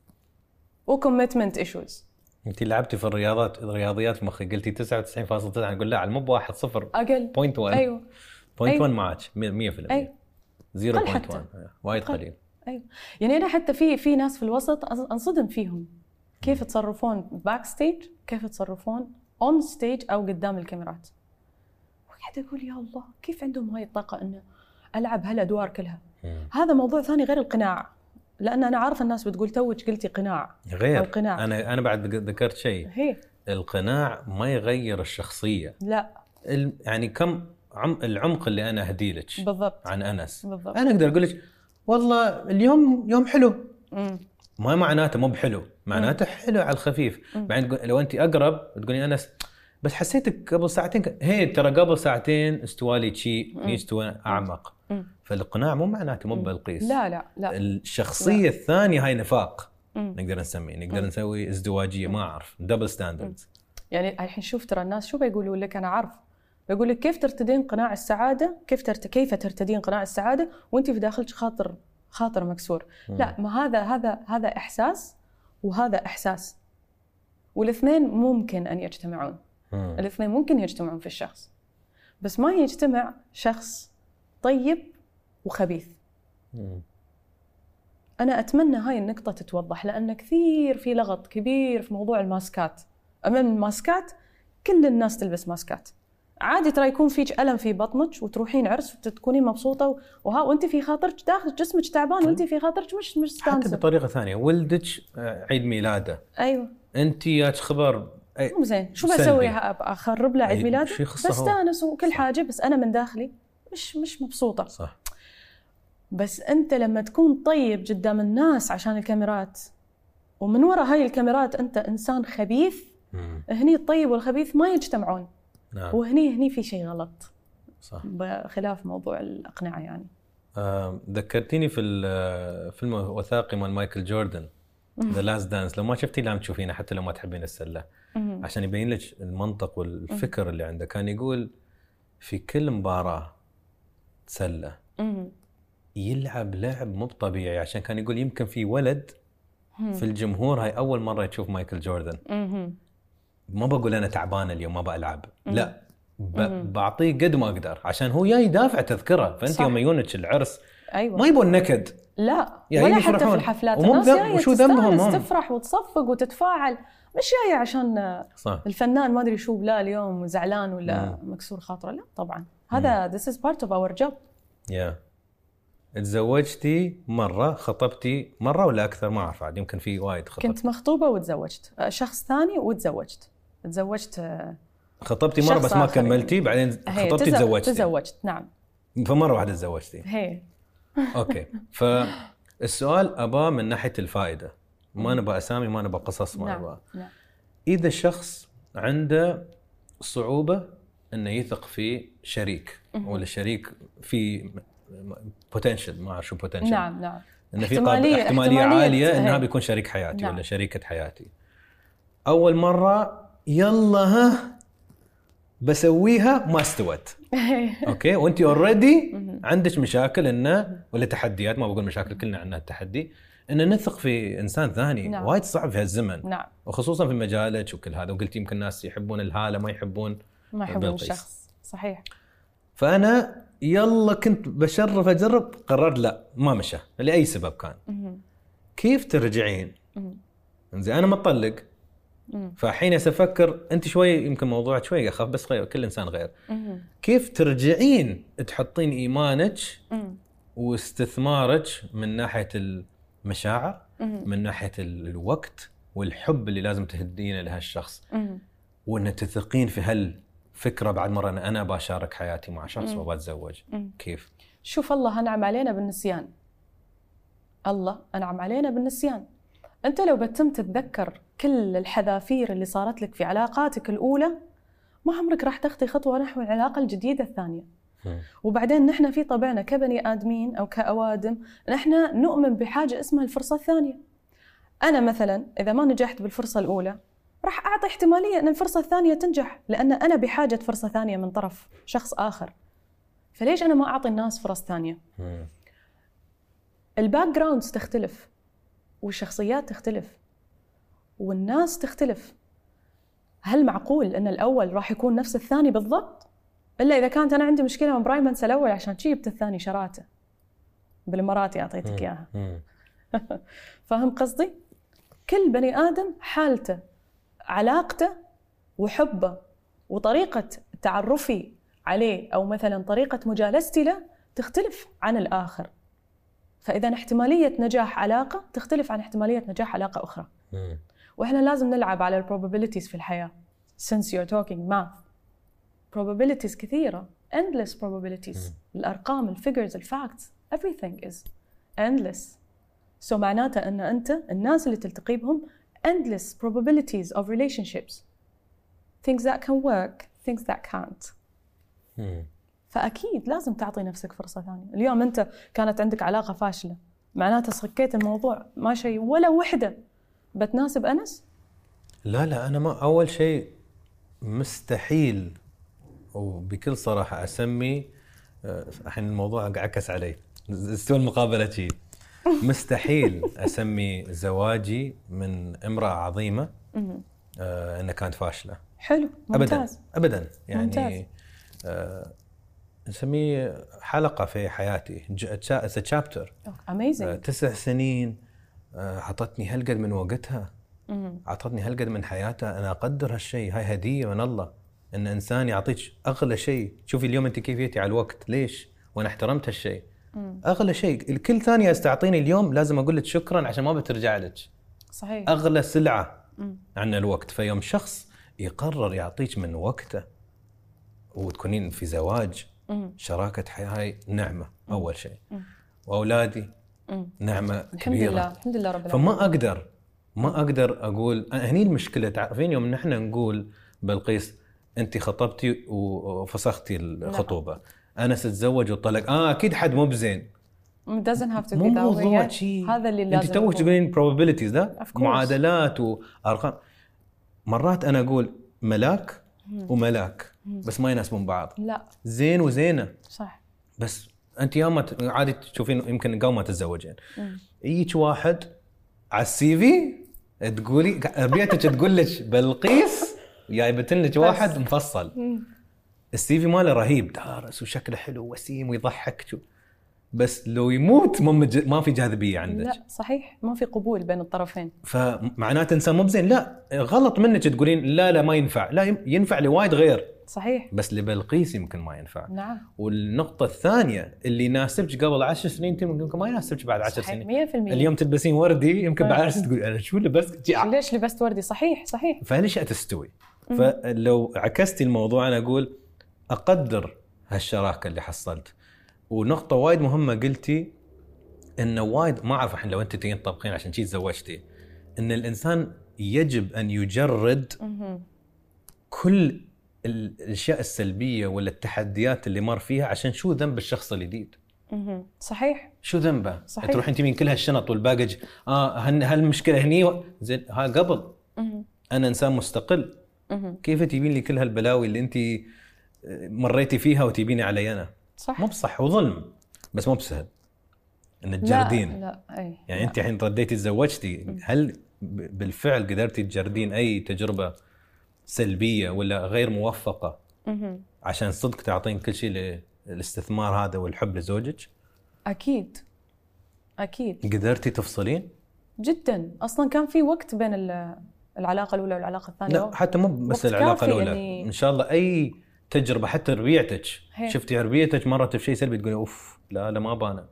و commitment issues. أنت لعبتي في الرياضات الرياضيات مخي، قلتي تسعة وتسعين فاصلة تسعة، نقول لا على مو بواحد صفر أقل بوينت واحد. أيوه بوينت واحد معك مية في المية. أيوه زيرو بوينت واحد وايد قليل. أيوه يعني أنا حتى في في ناس في الوسط أنصدم فيهم كيف يتصرفون باك ستيج، كيف يتصرفون اون ستيج او قدام الكاميرات. وقاعد اقول يا الله كيف عندهم هاي الطاقه انه العب هالادوار كلها. مم. هذا موضوع ثاني غير القناع، لان انا عارفه الناس بتقول توج قلتي قناع غير القناع. انا انا بعد ذكرت شيء، هي. القناع ما يغير الشخصيه. لا يعني كم عم العمق اللي انا اهدي لك بالضبط عن انس بالضبط. انا اقدر اقول لك والله اليوم يوم حلو. مم. ما معناته مو بحلو، معناته حلو على الخفيف. بعدين لو انت اقرب تقولي انس بس حسيتك قبل ساعتين ك... هي ترى قبل ساعتين استوالي شيء يستوى اعمق. مم. فالاقناع مو معناته مو بلقيس. لا لا لا الشخصيه لا. الثانيه هاي نفاق. مم. نقدر نسميه نقدر مم. نسوي ازدواجيه. مم. ما اعرف دبل ستاندردز. يعني الحين شوف ترى الناس شو بيقولوا لك، انا عارف بيقول لك كيف ترتدين قناع السعاده، كيف ترت... كيف ترتدين قناع السعاده وانت في داخلك خاطر خاطر مكسور. مم. لا ما هذا هذا هذا احساس وهذا احساس، والاثنين ممكن ان يجتمعون. مم. الاثنين ممكن يجتمعون في الشخص، بس ما يجتمع شخص طيب وخبيث. مم. انا اتمنى هاي النقطه تتوضح، لان كثير في لغط كبير في موضوع الماسكات. امام الماسكات كل الناس تلبس ماسكات عادي، ترى يكون فيك ألم في بطنك وتروحين عرس وتكونين مبسوطة وها وانت في خاطرك داخل جسمك تعبان وانت في خاطرك مش مش مستانسة. حتى بطريقة ثانية ولدك عيد ميلاده، ايوه انت ياك خبر مو زين، شو بسوي اخرب له عيد ميلاده؟ بستانس وكل صح. حاجة، بس انا من داخلي مش مش مبسوطة. صح. بس أنت لما تكون طيب قدام الناس عشان الكاميرات، ومن وراء هاي الكاميرات أنت إنسان خبيث، مم. هني الطيب والخبيث ما يجتمعون. نعم. وهني هني في شيء غلط، صح، بخلاف موضوع الأقنعة يعني. آه، ذكرتيني في الفيلم الوثائقي مال مايكل جوردن ذا لاست دانس، لو ما شفتي لا تشوفينه حتى لو ما تحبين السلة، عشان يبين لك المنطق والفكر اللي عنده. كان يقول في كل مباراة سلة يلعب لعب مو طبيعي، عشان كان يقول يمكن في ولد في الجمهور هاي أول مرة يشوف مايكل جوردن، ما بقول أنا تعبان اليوم ما بلعب، لا ب... بعطيه قد ما أقدر عشان هو جاي يدافع تذكرة. فأنت يوم يونك العرس أيوة. ما يبون نكد، لا ولا حتى في الحفلات الناس جاية تستانس تفرح وتصفق وتتفاعل، مش جاية عشان صح. الفنان ما أدري شو بلا اليوم زعلان ولا مم. مكسور خاطره، لا طبعا هذا مم. this is part of our job. yeah. تزوجتي مرة، خطبتي مرة ولا أكثر؟ ما أعرف عاد، يمكن في وايد خطبت. كنت مخطوبة وتزوجت شخص ثاني وتزوجت تزوجت خطبتي مرة بس ما كملتي، بعدين خطبتي تزو... تزوجتي. تزوجت نعم. فمرة واحدة تزوجتي. هي. أوكي. فالسؤال أبا من ناحية الفائدة، ما نبغى أسامي ما نبغى قصص ما نبغى. نعم. إذا شخص عنده صعوبة إنه يثق في شريك ولا شريك في potential، ما أعرف شو potential. نعم نعم. إن في احتمالية, احتمالية عالية إنها بيكون شريك حياتي. نعم. ولا شريكة حياتي. أول مرة يلا ها بسويها ما استوت. اوكي وانت اوريدي عندك مشاكل انه ولا تحديات، ما بقول مشاكل كلنا عندنا التحدي ان نثق في انسان ثاني. نعم. وايد صعب في هالزمن. نعم. وخصوصا في مجالك وكل هذا، وقلت يمكن الناس يحبون الهاله ما يحبون ما يحبون الشخص. صحيح. فانا يلا كنت بشرف اجرب، قررت لا ما مشى لاي سبب كان. كيف ترجعين؟ زين انا مطلق، فحين أفكر أنت شوي يمكن موضوع شوي أخاف بس غير، كل إنسان غير. مم. كيف ترجعين تحطين إيمانك مم. واستثمارك من ناحية المشاعر، مم. من ناحية الوقت والحب اللي لازم تهدينه لهالشخص، وأن تثقين في هالفكرة بعد مرة أنا أنا بشارك حياتي مع شخص وبتزوج. كيف؟ شوف الله أنعم علينا بالنسيان، الله أنعم علينا بالنسيان. أنت لو بتم تتذكر كل الحذافير اللي صارت لك في علاقاتك الأولى، ما عمرك راح تخطي خطوة نحو العلاقة الجديدة الثانية. وبعدين نحن في طبعنا كبني آدمين أو كأوادم، نحن نؤمن بحاجة اسمها الفرصة الثانية. أنا مثلا إذا ما نجحت بالفرصة الأولى راح أعطي احتمالية أن الفرصة الثانية تنجح، لأن أنا بحاجة فرصة ثانية من طرف شخص آخر. فليش أنا ما أعطي الناس فرص ثانية؟ الباك جراوندز تختلف، والشخصيات تختلف، والناس تختلف. هل معقول أن الأول راح يكون نفس الثاني بالضبط؟ إلا إذا كانت أنا عندي مشكلة من برايم أنسى الأول عشان شي جبت الثاني شراته بالإمارات أعطيتك إياها. فاهم قصدي؟ كل بني آدم حالته، علاقته وحبه وطريقة تعرفي عليه أو مثلا طريقة مجالستي له تختلف عن الآخر. فإذا احتمالية نجاح علاقة تختلف عن احتمالية نجاح علاقة أخرى. مم. وإحنا لازم نلعب على probabilities في الحياة. Since you're talking math, probabilities كثيرة, endless probabilities. مم. الأرقام, الفيجرز, الفاكتس, everything is endless. So معناته أن أنت الناس اللي تلتقي بهم endless probabilities of relationships. Things that can work, things that can't. مم. فأكيد لازم تعطي نفسك فرصة ثانية. اليوم أنت كانت عندك علاقة فاشلة، معناته صكيت الموضوع ما شيء ولا وحدة بتناسب أنس؟ لا لا أنا ما أول شيء مستحيل، وبكل صراحة أسمي الحين الموضوع عكس علي استوى المقابلة شيء مستحيل أسمي زواجي من امرأة عظيمة آه أنها كانت فاشلة. حلو ممتاز. أبدا أبدا يعني ممتاز. آه نسميه حلقة في حياتي. It's a chapter. Amazing. آه تسع سنين آه عطتني هالقد من وقتها، عطتني هالقد من حياتها. أنا أقدر هالشيء، هاي هدية من الله إن إنسان يعطيك أغلى شيء. شوفي اليوم أنت كيفيتي على الوقت ليش؟ وأنا احترمت هالشيء. أغلى شيء. الكل ثانية استعطيني اليوم لازم أقول لك شكرا عشان ما بترجع لك. صحيح. أغلى سلعة عن الوقت. فيوم شخص يقرر يعطيك من وقته وتكونين في زواج، شراكة حياة، هاي نعمة أول شيء. واولادي مم. نعمه الحمد كبيره. لله الحمد لله رب العالمين. فما اقدر ما اقدر اقول هني المشكله. تعرفين يوم نحن نقول بلقيس انت خطبتي وفسختي الخطوبه، انس تزوج وطلق، اه اكيد حد مو بزين. It doesn't have to be مو that موضوع way. شيء هذا اللي لازم انت توك تقولين probabilities ده معادلات وارقام. مرات انا اقول ملاك وملاك بس ما يناسبون بعض. لا زين وزينه صح. بس انت يوم عادي تشوفين يمكن قبل ما تتزوجين يجيك واحد على السي في تقولي ربيتك تقول لك بلقيس جايبت لك واحد مفصل، السي في ماله رهيب دارس وشكله حلو وسيم ويضحك، بس لو يموت ما في جاذبيه عندك. لا صحيح، ما في قبول بين الطرفين. فمعناته انسان مو بزين. لا غلط منك تقولين لا لا ما ينفع. لا ينفع لوايد غير. صحيح. بس لبلقيس يمكن ما ينفع. نعم. والنقطه الثانيه اللي يناسبك قبل عشر سنين يمكن ما يناسبك بعد عشر سنين. مية بالمية. اليوم تلبسين وردي يمكن بعد عشر سنين تقول انا شو لبست ليش لبست وردي. صحيح صحيح. فالاشياء تستوي. فلو عكستي الموضوع انا اقول اقدر هالشراكه اللي حصلت. ونقطه وايد مهمه قلتي انه وايد ما اعرف الحين لو انت تين طبقين عشان شي تزوجتي، ان الانسان يجب ان يجرد كل الاشياء السلبيه ولا التحديات اللي مر فيها، عشان شو ذنب الشخص الجديد. صحيح. شو ذنبه؟ تروح انت من كل هالشنط والباجج اه هالمشكله هني و... زين ها قبل مه. انا انسان مستقل. مه. كيف تجيبين لي كل هالبلاوي اللي انت مريتي فيها وتجيبيني علي انا؟ صح. مو بصح وظلم بس مو بسهل ان تجردين. لا لا اي يعني لا. انت الحين رديتي تزوجتي، هل بالفعل قدرتي تجردين اي تجربه سلبيه ولا غير موفقه مه. عشان صدق تعطين كل شيء للاستثمار هذا والحب لزوجك؟ اكيد اكيد. قدرتي تفصلين جدا. اصلا كان في وقت بين العلاقه الاولى والعلاقه الثانيه. لا حتى مو بس العلاقه الاولى يعني... ان شاء الله اي تجربه حتى ربيعتك شفتي ربيعتك مرت بشيء سلبي تقولي اوف لا لا ما بانا.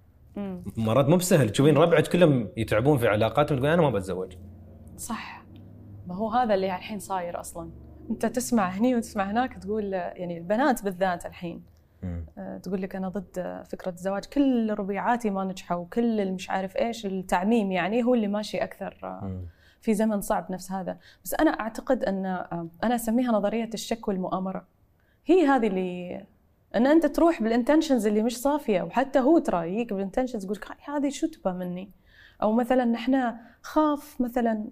مرات مو بسهل تشوفين ربعك كلهم يتعبون في علاقاتهم تقول انا ما بتزوج. صح. ما هو هذا اللي الحين صاير اصلا. انت تسمع هني وتسمع هناك تقول يعني البنات بالذات الحين مم. تقول لك انا ضد فكره الزواج، كل ربيعاتي ما نجحوا وكل المش عارف ايش التعميم يعني هو اللي ماشي اكثر مم. في زمن صعب نفس هذا. بس انا اعتقد ان انا اسميها نظريه الشك والمؤامره. هي هذه اللي ان انت تروح بالانتنشنز اللي مش صافيه، وحتى هو ترى يجيك بالانتنشنز يقول هذه شو تبى مني، او مثلا نحن خاف مثلا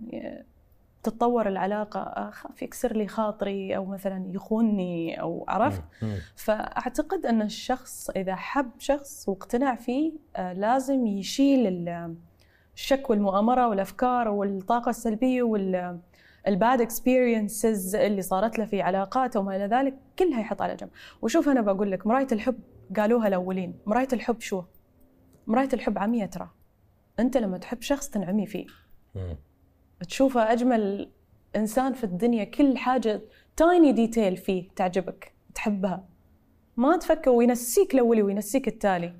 تتطور العلاقه، خاف يكسر لي خاطري او مثلا يخونني او عرفت. فاعتقد ان الشخص اذا حب شخص واقتنع فيه لازم يشيل الشك والمؤامره والافكار والطاقه السلبيه وال الباد اكسبيرينسز اللي صارت له في علاقاته وما الى ذلك كلها يحط على جنب. وشوف انا بقول لك مرايه الحب قالوها الاولين، مرايه الحب شو؟ مرايه الحب عمية ترى. انت لما تحب شخص تنعمي فيه م. تشوفه اجمل انسان في الدنيا، كل حاجه تايني ديتيل فيه تعجبك تحبها، ما تفكر وينسيك الاولي وينسيك التالي.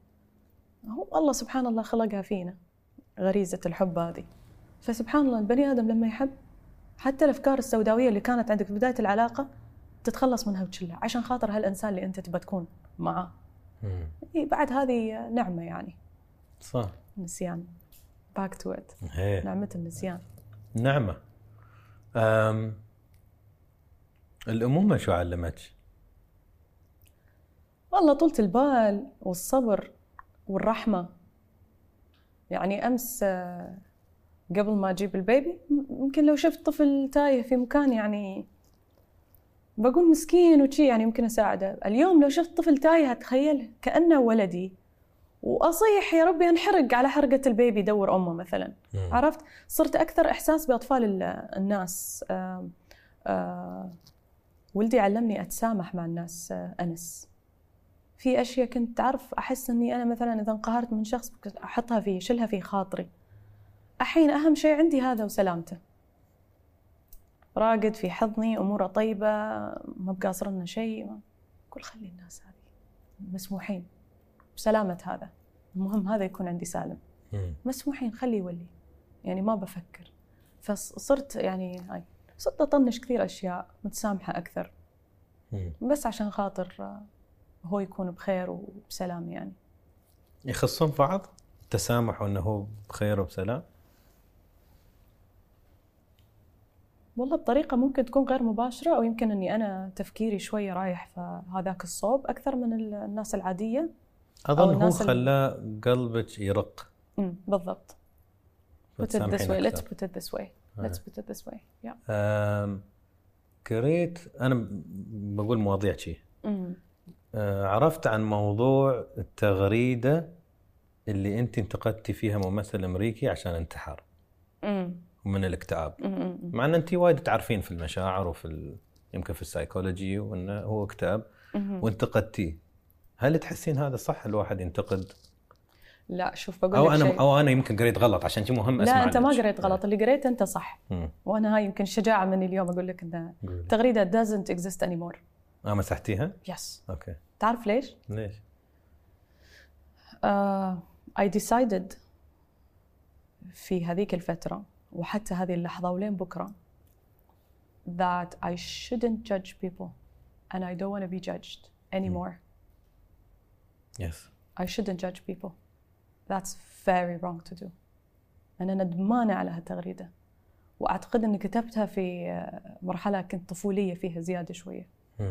هو الله سبحان الله خلقها فينا غريزه الحب هذه. فسبحان الله البني ادم لما يحب حتى الافكار السوداويه اللي كانت عندك في بدايه العلاقه تتخلص منها وتشلها عشان خاطر هالانسان اللي انت تبى تكون معاه. إيه بعد هذه نعمه يعني. صح. نسيان. باك تو ات. نعمه النسيان. نعمه. أم... الامومه شو علمتك؟ والله طولة البال والصبر والرحمه. يعني امس قبل ما اجيب البيبي يمكن لو شفت طفل تايه في مكان يعني بقول مسكين وشي يعني يمكن اساعده. اليوم لو شفت طفل تايه اتخيل كانه ولدي واصيح يا ربي انحرق على حرقه البيبي دور امه مثلا. مم. عرفت صرت اكثر احساس باطفال الناس. آآ آآ ولدي علمني اتسامح مع الناس. انس في اشياء كنت تعرف احس اني انا مثلا اذا انقهرت من شخص احطها في شلها في خاطري. الحين أهم شيء عندي هذا وسلامته، راقد في حضني أموره طيبة ما بقاصرنا شيء. كل خلي الناس هذه مسموحين بسلامة هذا، المهم هذا يكون عندي سالم. مسموحين خلي يولي يعني ما بفكر. فصرت يعني هاي صرت أطنش كثير أشياء متسامحة أكثر بس عشان خاطر هو يكون بخير وبسلام يعني. يخصون بعض تسامح وانه هو بخير وبسلام؟ والله بطريقة ممكن تكون غير مباشرة، أو يمكن أني أنا تفكيري شوية رايح في هذاك الصوب أكثر من الناس العادية. أظن هو خلاه قلبك يرق. امم بالضبط. put it this way, let's put it this way, let's put it this way. yeah. قريت أنا بقول مواضيع شيء. آه عرفت عن موضوع التغريدة اللي أنت انتقدتي فيها ممثل أمريكي عشان انتحر. امم ومن الاكتئاب. مم. مع ان انت وايد تعرفين في المشاعر وفي ال... يمكن في السايكولوجي وانه هو اكتئاب وانتقدتيه. هل تحسين هذا صح الواحد ينتقد؟ لا شوف بقول أو لك أنا شيء. او انا يمكن قريت غلط عشان شيء مهم اسمع. لا انت ما قريت غلط، اللي قريته انت صح. مم. وانا هاي يمكن شجاعه مني اليوم اقول لك ان التغريده doesn't exist anymore. اه مسحتيها؟ يس. اوكي. تعرف ليش؟ ليش؟ uh, I decided في هذيك الفترة وحتى هذه اللحظة ولين بكرة that I shouldn't judge people and I don't want to be judged anymore. Yes. I shouldn't judge people. That's very wrong to do. أنا ندمانة على هالتغريدة، وأعتقد أني كتبتها في مرحلة كنت طفولية فيها زيادة شوية. Mm.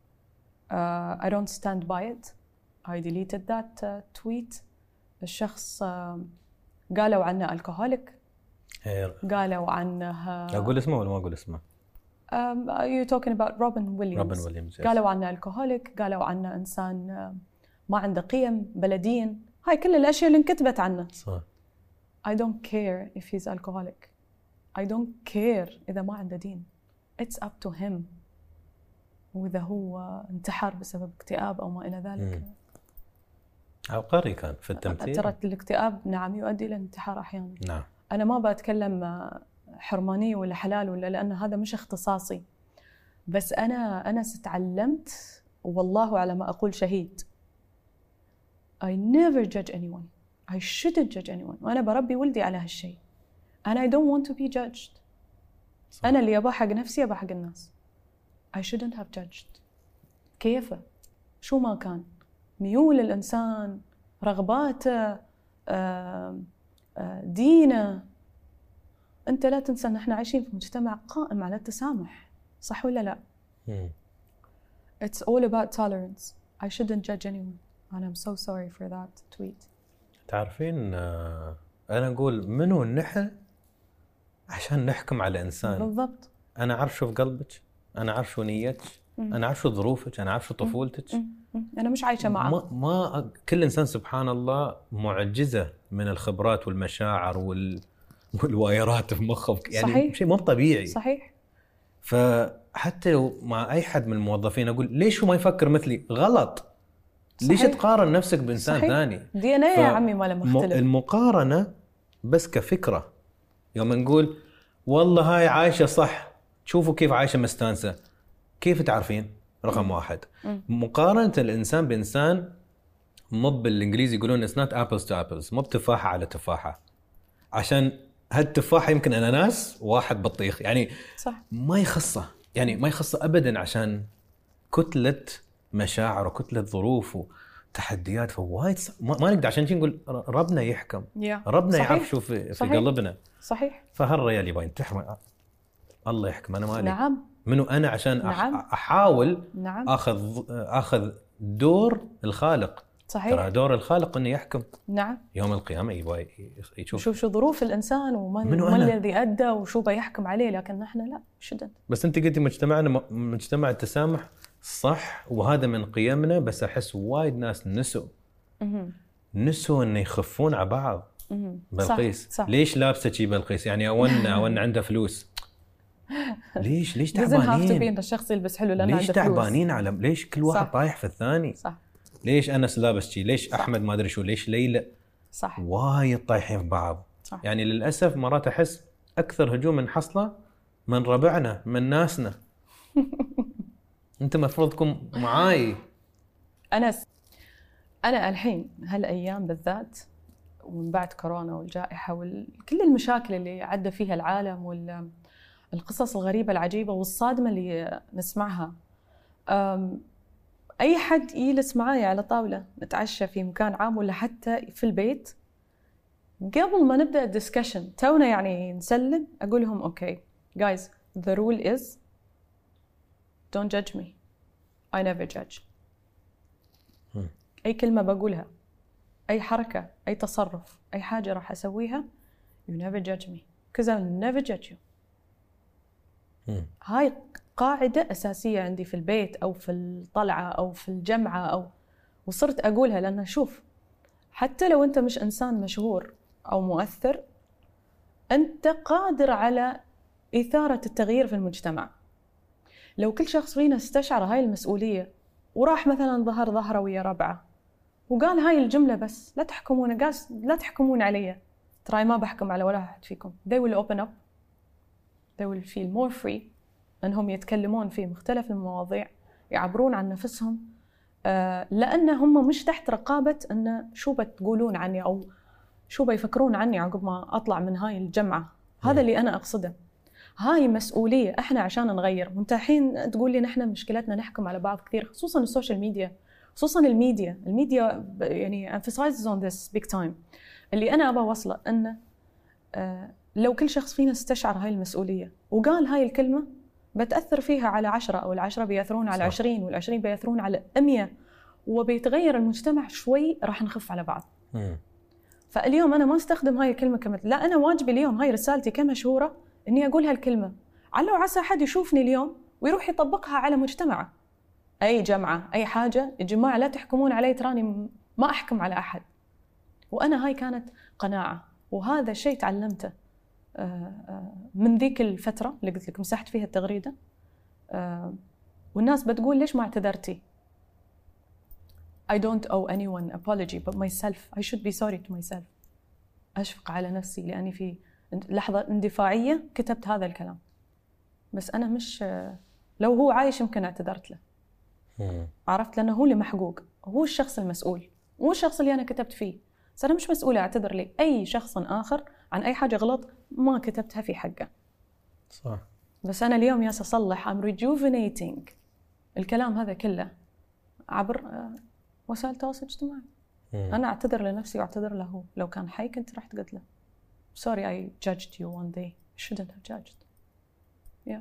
Uh, I don't stand by it. I deleted that uh, tweet. الشخص uh, قالوا عنه الكحوليك. قالوا عنه اقول اسمه ولا ما اقول اسمه؟ um, you talking about Robin Williams. Robin Williams. Yes. قالوا عنه الكحوليك، قالوا عنه انسان ما عنده قيم، بلدين، هاي كل الاشياء اللي انكتبت عنه. صح. I don't care if he's alcoholic. I don't care اذا ما عنده دين. It's up to him. واذا هو انتحر بسبب اكتئاب او ما الى ذلك. مم. عبقري كان في التمثيل. ترى الاكتئاب نعم يؤدي الى الانتحار احيانا. نعم. أنا ما بتكلم حرمانية ولا حلال ولا، لأن هذا مش اختصاصي، بس أنا أنا ستعلمت والله على ما أقول شهيد. I never judge anyone. I shouldn't judge anyone. وأنا بربي ولدي على هالشيء. and I don't want to be judged. صح. أنا اللي أبغى حق نفسي أبغى حق الناس. I shouldn't have judged. كيف؟ شو ما كان ميول الإنسان، رغباته، آه دينه. أنت لا تنسى أن احنا عايشين في مجتمع قائم على التسامح، صح ولا لا؟ مم. It's all about tolerance. I shouldn't judge anyone and I'm so sorry for that tweet. تعرفين أنا أقول منو نحن عشان نحكم على إنسان؟ بالضبط. أنا أعرف شو في قلبك، أنا أعرف شو نيتك، أنا أعرف شو ظروفك، أنا أعرف شو طفولتك. أنا مش عايشة معه. ما, ما كل إنسان سبحان الله معجزة من الخبرات والمشاعر وال والوايرات في مخه، يعني صحيح. شيء مو طبيعي. صحيح. فحتى لو مع أي حد من الموظفين أقول ليش هو ما يفكر مثلي؟ غلط. صحيح. ليش تقارن نفسك بإنسان صحيح. ثاني؟ دي أنا يا عمي ما له مختلف. المقارنة بس كفكرة. يوم نقول والله هاي عايشة صح، شوفوا كيف عايشة مستانسة، كيف تعرفين؟ رقم واحد. م. مقارنة الإنسان بإنسان مو بالإنجليزي يقولون it's not apples to apples، مو بتفاحة على تفاحة، عشان هالتفاحة يمكن أناناس واحد بطيخ، يعني صح. ما يخصه، يعني ما يخصه أبدا، عشان كتلة مشاعر وكتلة ظروف وتحديات. فوايد ما, ما نقدر عشان شي نقول ربنا يحكم. yeah. ربنا صحيح. يعرف شو في, في قلبنا. صحيح. فهالريال يبغى ينتحر، الله يحكم، أنا مالي. نعم. منو أنا عشان نعم. أحاول نعم. أخذ أخذ دور الخالق. صحيح. ترى دور الخالق إنه يحكم. نعم. يوم القيامة يبغى يشوف شوف شو ظروف الإنسان وما الذي أدى وشو بيحكم عليه، لكن نحن لا شدد. بس أنت قلتي مجتمعنا مجتمع التسامح، صح، وهذا من قيمنا، بس أحس وايد ناس نسوا نسوا إنه يخفون على بعض. بلقيس صح. صح. ليش لابسة شي بلقيس؟ يعني أون أون عنده فلوس، ليش ليش تعبانين؟ الشخص يلبس حلو لأنه ليش تعبانين على ليش كل واحد طايح في الثاني؟ صح. ليش أنس لابس شي؟ ليش صح. أحمد ما أدري شو؟ ليش ليلى؟ صح. وايد طايحين في بعض. صح. يعني للأسف مرات أحس أكثر هجوم من حصلة من ربعنا من ناسنا. أنت مفروض تكون معاي. أنس أنا الحين هالأيام بالذات ومن بعد كورونا والجائحة وكل المشاكل اللي عدى فيها العالم والقصص الغريبة العجيبة والصادمة اللي نسمعها، أي حد يجلس معايا على طاولة نتعشى في مكان عام ولا حتى في البيت، قبل ما نبدأ الدسكشن تونا يعني نسلم، أقول لهم أوكي guys the rule is don't judge me I never judge. أي كلمة بقولها، أي حركة، أي تصرف، أي حاجة راح أسويها you never judge me because I'll never judge you. هاي قاعدة أساسية عندي في البيت أو في الطلعة أو في الجمعة، أو وصرت أقولها لأن شوف حتى لو أنت مش إنسان مشهور أو مؤثر، أنت قادر على إثارة التغيير في المجتمع. لو كل شخص فينا استشعر هاي المسؤولية وراح مثلا ظهر ظهره ويا ربعه وقال هاي الجملة بس لا تحكمون قاس لا تحكمون علي، تراي ما بحكم على ولا واحد فيكم، they will open up they will feel more free أنهم يتكلمون في مختلف المواضيع، يعبرون عن نفسهم، آه لأن هم مش تحت رقابة أن شو بتقولون عني أو شو بيفكرون عني عقب ما أطلع من هاي الجمعة. هذا اللي أنا أقصده. هاي مسؤولية إحنا عشان نغير. وانت الحين تقول لي نحن مشكلتنا نحكم على بعض كثير، خصوصا السوشيال ميديا، خصوصا الميديا الميديا يعني emphasizes on this big time. اللي أنا أبغى أوصله أن آه لو كل شخص فينا استشعر هاي المسؤولية وقال هاي الكلمة بتأثر فيها على عشرة، أو العشرة بيأثرون على عشرين، والعشرين بيأثرون على مية، وبيتغير المجتمع شوي، راح نخف على بعض. م. فاليوم أنا ما استخدم هاي الكلمة كمثل، لا أنا واجبي اليوم، هاي رسالتي كمشهورة إني أقول هالكلمة، على وعسى حد يشوفني اليوم ويروح يطبقها على مجتمعه. أي جمعة أي حاجة، يا جماعة لا تحكمون علي، تراني ما أحكم على أحد. وأنا هاي كانت قناعة، وهذا شيء تعلمته من ذيك الفترة اللي قلت لك مسحت فيها التغريدة. والناس بتقول ليش ما اعتذرتي؟ I don't owe anyone apology but myself. I should be sorry to myself. أشفق على نفسي لأني في لحظة اندفاعية كتبت هذا الكلام، بس أنا مش، لو هو عايش يمكن اعتذرت له. عرفت؟ لأنه هو اللي محقوق، هو الشخص المسؤول، هو الشخص اللي أنا كتبت فيه. بس أنا مش مسؤولة أعتذر لي أي شخص آخر عن أي حاجة غلط ما كتبتها في حقه. صح. بس أنا اليوم ياس أصلح I'm rejuvenating الكلام هذا كله عبر وسائل التواصل الاجتماعي. أنا أعتذر لنفسي وأعتذر له. لو كان حي كنت رحت قلت له sorry I judged you one day I shouldn't have judged. yeah.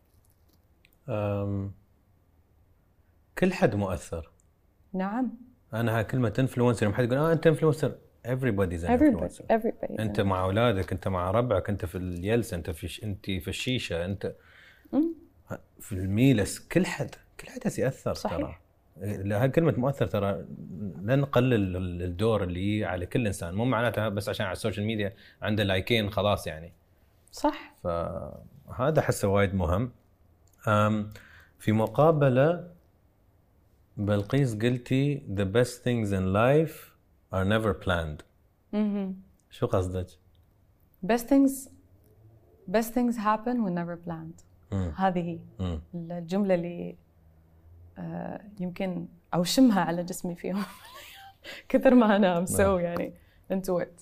um, كل حد مؤثر. نعم. أنا كلمة إنفلونسر، حد يقول آه أنت إنفلونسر، everybody's an influencer. everybody, everybody. أنت مع أولادك، أنت مع ربعك، أنت في اليلس، أنت في أنت في الشيشة، أنت م? في الميلس، كل حد كل حد يأثر. صحيح. ترى هاي كلمة مؤثر ترى لا نقلل الدور اللي على كل إنسان، مو معناتها بس عشان على السوشيال ميديا عنده لايكين خلاص يعني. صح. فهذا حسه وايد مهم. في مقابلة بلقيس قلتي the best things in life are never planned. مم. شو قصدك؟ best things best things happen when never planned. مم. هذه هي مم. الجملة اللي آه يمكن أوشمها على جسمي فيهم كثر ما أنا مسوي يعني انتوت.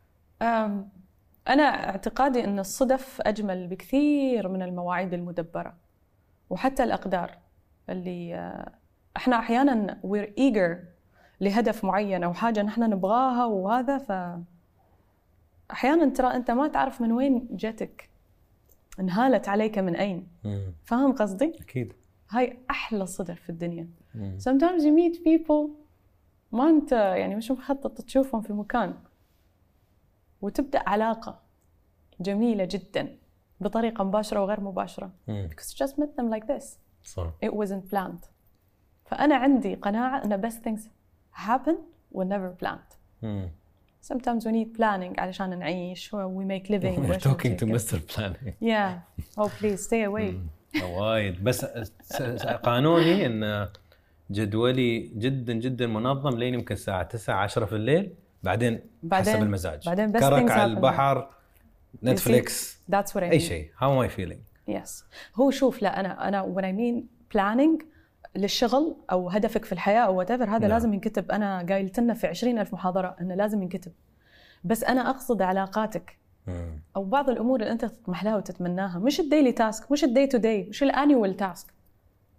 أنا اعتقادي أن الصدف أجمل بكثير من المواعيد المدبرة، وحتى الأقدار اللي آه احنا احيانا we're eager لهدف معين او حاجه نحن نبغاها، وهذا ف احيانا ترى انت ما تعرف من وين جاتك، انهالت عليك من اين. مم. فاهم قصدي؟ اكيد. هاي احلى صدف في الدنيا. مم. sometimes you meet people ما انت يعني مش مخطط تشوفهم في مكان، وتبدا علاقه جميله جدا بطريقه مباشره وغير مباشره. مم. because you just met them like this. صح. it wasn't planned. فأنا عندي قناعة أن best things happen when never planned. Hmm. Sometimes we need planning علشان نعيش we make living. We're talking to Mister Planning. Yeah. Oh please stay away. وايد. بس قانوني إن جدولي جدا جدا منظم لين يمكن الساعة تسعة عشرة في الليل، بعدين حسب المزاج. بعدين best كرك things على happen. البحر، نتفليكس. That's what I mean. أي شيء. How am I feeling? Yes. هو شوف، لا أنا أنا when I mean planning للشغل أو هدفك في الحياة أو whatever، هذا نعم. لازم ينكتب. أنا قايلتنا في عشرين ألف محاضرة أنه لازم ينكتب. بس أنا أقصد علاقاتك مم. أو بعض الأمور اللي أنت تطمح لها وتتمناها، مش الديلي تاسك، مش الداي تو داي، مش الانيوال تاسك.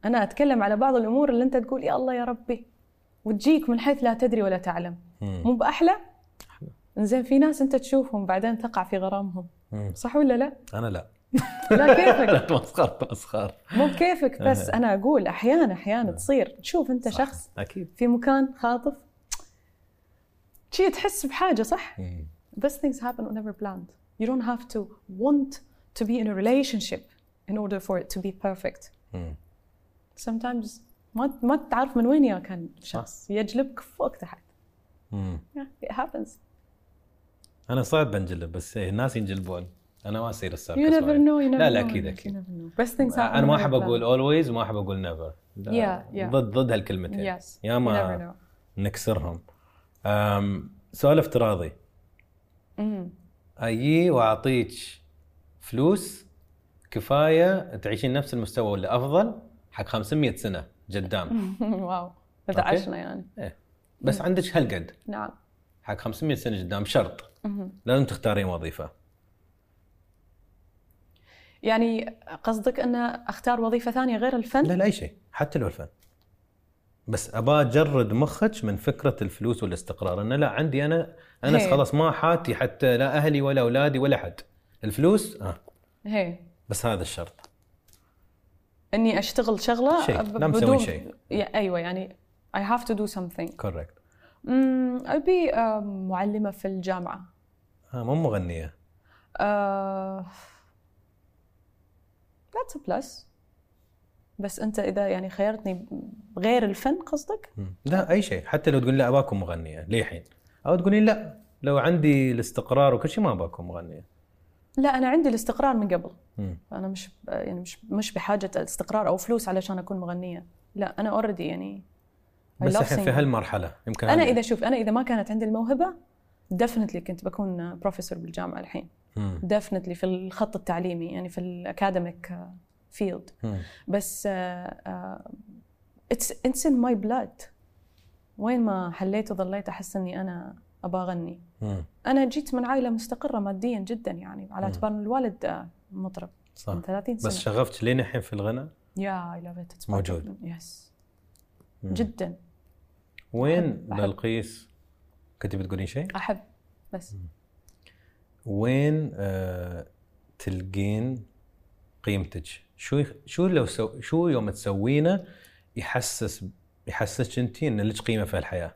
أنا أتكلم على بعض الأمور اللي أنت تقول يا الله يا ربي وتجيك من حيث لا تدري ولا تعلم. مم. مو بأحلى؟ إنزين في ناس أنت تشوفهم بعدين تقع في غرامهم. مم. صح ولا لا؟ انا لا. لا كيفك؟ مسخر مسخر. مو بكيفك، بس أنا أقول أحيانا أحيانا تصير تشوف أنت صح. شخص اكيد في مكان خاطف شيء تحس بحاجة صح؟ مم. Best things happen whenever planned. You don't have to want to be in a relationship in order for it to be perfect. مم. Sometimes ما ما تعرف من وين يا كان شخص يجلبك فوق تحت. مم. Yeah, it happens. انا صعب بنجلب بس الناس ينجلبون، انا ما اصير السالفه. You never know. You never لا لا know. اكيد You اكيد. never know. Best things happen. انا ما whenever احب اقول planned. always وما احب اقول never. Yeah, yeah. ضد ضد هالكلمتين. Yes. يا You never ما know. نكسرهم. أم سؤال افتراضي. امم اجي واعطيك فلوس كفايه تعيشين نفس المستوى ولا افضل حق خمسمية سنه قدام. واو. إذا أوكي. عشنا يعني. إيه. بس عندك هالقد نعم. حق خمسمية سنه قدام، شرط مهم. لازم تختارين وظيفه. يعني قصدك أن أختار وظيفة ثانية غير الفن؟ لا لا اي شيء حتى لو الفن، بس ابى اجرد مخك من فكره الفلوس والاستقرار. انه لا عندي انا انا هي. خلاص ما حاتي حتى لا اهلي ولا اولادي ولا حد، الفلوس اه هي. بس هذا الشرط. إني أشتغل شغلة شيء. ب- لا مسوي بدون شيء. يا- أيوة يعني I have to do something. كوركت. امم أبي آه، معلمة في الجامعة. اه مو مغنيه. آه... that's a plus. بس أنت إذا يعني خيرتني غير الفن قصدك؟ مم. لا اي شيء، حتى لو تقول لا اباكم مغنيه للحين، او تقولين لا لو عندي الاستقرار وكل شيء ما اباكم مغنيه. لا أنا عندي الاستقرار من قبل. مم. أنا مش يعني مش مش بحاجة استقرار أو فلوس علشان أكون مغنية. لا أنا already يعني I بس love الحين في singing. هالمرحله يمكن أنا هذه- إذا شوف أنا إذا ما كانت عندي الموهبة definitely كنت بكون بروفيسور بالجامعة الحين. مم. definitely في الخط التعليمي يعني في الأكاديميك فيلد. مم. بس uh, uh, it's it's in my blood. وين ما حليت وظليت أحس إني أنا أبغى أغني. مم. أنا جيت من عائلة مستقرة ماديا جدا يعني على اعتبار إن الوالد uh, مطرب صح. من ثلاثين سنة. بس شغفتك لين الحين في الغناء؟ يا I love it. It's part موجود. of- Yes. مم. جدا وين أحب- أحب. بلقيس كنت بتقولين شيء؟ أحب بس. وين آه تلقين قيمتك؟ شو شو لو سو شو يوم تسوينه يحسس يحسسك انت ان لك قيمه في الحياه؟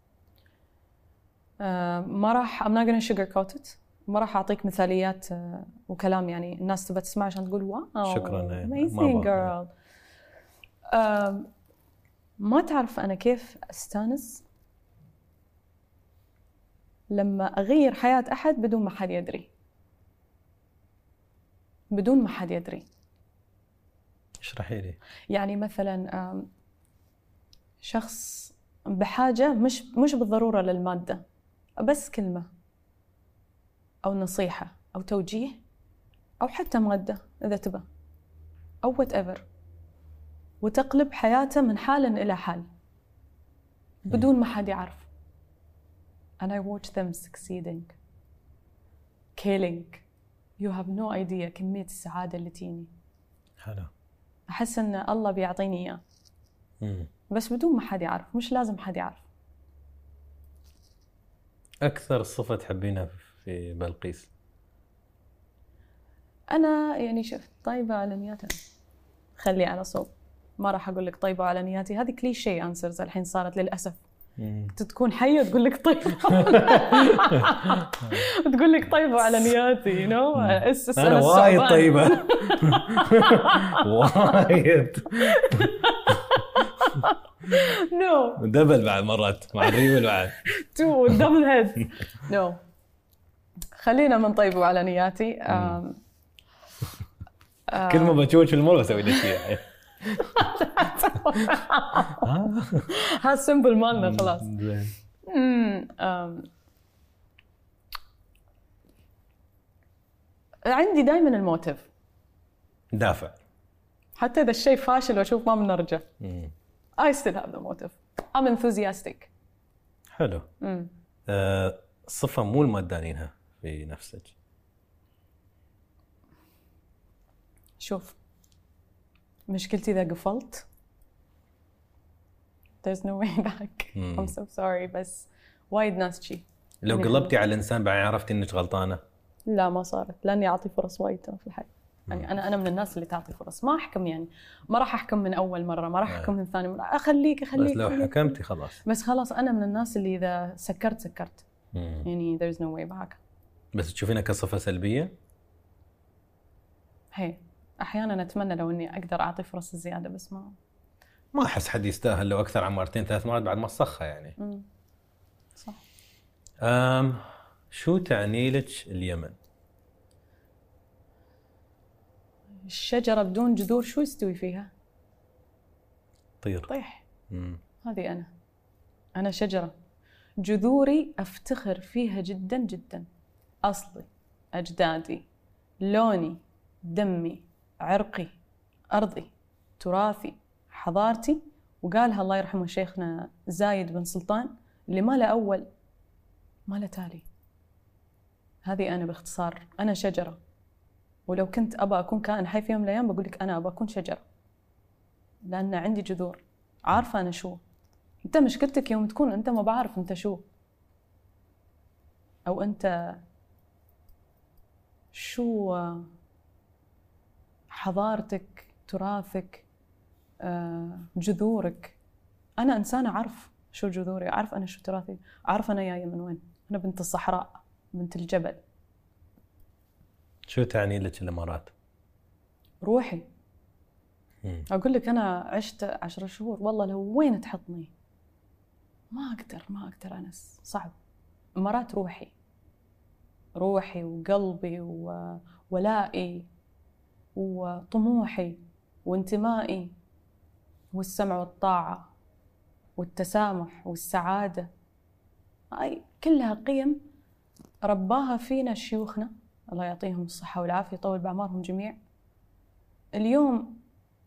آه ما راح I'm not gonna sugarcoat it. ما راح أعطيك مثاليات آه وكلام يعني الناس تبى تسمع عشان تقول واو شكراً. ما amazing أبغى. girl. آه ما تعرف أنا كيف أستانس لما أغير حياة أحد بدون ما حد يدري، بدون ما حد يدري. اشرحي لي. يعني مثلا آم، شخص بحاجة مش مش بالضرورة للمادة، بس كلمة أو نصيحة أو توجيه أو حتى مادة إذا تبى أو whatever، وتقلب حياته من حال إلى حال بدون ما حد يعرف. and I watch them succeeding killing. you have no idea كمية السعادة اللي تيني. حلو. أحس إن الله بيعطيني إياه مم. بس بدون ما حد يعرف، مش لازم حد يعرف. اكثر صفه تحبينها في بلقيس؟ أنا يعني شفت طيبة على نياتها، خلي على صوب. ما راح أقول لك طيبة على نياتي، هذه كليشيه أنسرز الحين صارت للأسف. مم. تكون حية تقول لك طيبة تقول لك طيبة على نياتي you know it's انا وايد طيبه وايد no دبل بعد مرات مع الريول بعد two double heads no. خلينا من طيبة على نياتي. آم، كل ما بشوفك في المول بسوي لك شيء. هذا سمبل مالنا خلاص. زين. أمم، آم، عندي دائما الموتيف دافع. حتى إذا الشيء فاشل وأشوف ما بنرجع. مم. I still have the motive. I'm enthusiastic. حلو. أمم. آه، صفه مو المادانينها في نفسك. شوف مشكلتي إذا قفلت there's no way back. I'm so sorry. بس وايد ناس شي. لو قلبتي على الإنسان بعدين عرفتي إنك غلطانة؟ لا ما صارت، لأني أعطي فرص وايد في الحياة. يعني أنا أنا من الناس اللي تعطي فرص، ما أحكم يعني، ما راح أحكم من أول مرة، ما راح أحكم من ثاني مرة، أخليك أخليك. بس لو خليك. حكمتي خلاص. بس خلاص أنا من الناس اللي إذا سكرت سكرت. مم. يعني there's no way back. بس تشوفينها كصفة سلبية؟ هي أحياناً أتمنى لو إني أقدر أعطي فرص زيادة، بس ما ما أحس حد يستاهل لو أكثر عن مرتين ثلاث مرات بعد ما صخة يعني. مم. صح. أم شو تعني لك اليمن؟ الشجرة بدون جذور شو يستوي فيها؟ طير. طيح. مم. هذه أنا. أنا شجرة. جذوري أفتخر فيها جداً جداً. أصلي، أجدادي، لوني، دمي، عرقي، أرضي، تراثي، حضارتي. وقالها الله يرحمه شيخنا زايد بن سلطان اللي ما له أول ما له تالي. هذه أنا باختصار. أنا شجرة، ولو كنت أبى أكون كائن حي في يوم من الأيام بقول لك أنا أبى أكون شجرة، لأن عندي جذور، عارفة أنا شو. أنت مشكلتك يوم تكون أنت ما بعرف أنت شو، أو أنت شو حضارتك، تراثك، جذورك. أنا إنسانة أعرف شو جذوري، أعرف أنا شو تراثي، أعرف أنا جاية من وين. أنا بنت الصحراء، بنت الجبل. شو تعني لك الإمارات؟ روحي. مم. أقول لك أنا عشت عشر شهور، والله لو وين تحطني ما أقدر ما أقدر أنس، صعب. إمارات روحي، روحي وقلبي وولائي وطموحي وانتمائي والسمع والطاعة والتسامح والسعادة. هاي كلها قيم رباها فينا شيوخنا الله يعطيهم الصحة والعافية، يطول بعمرهم جميع. اليوم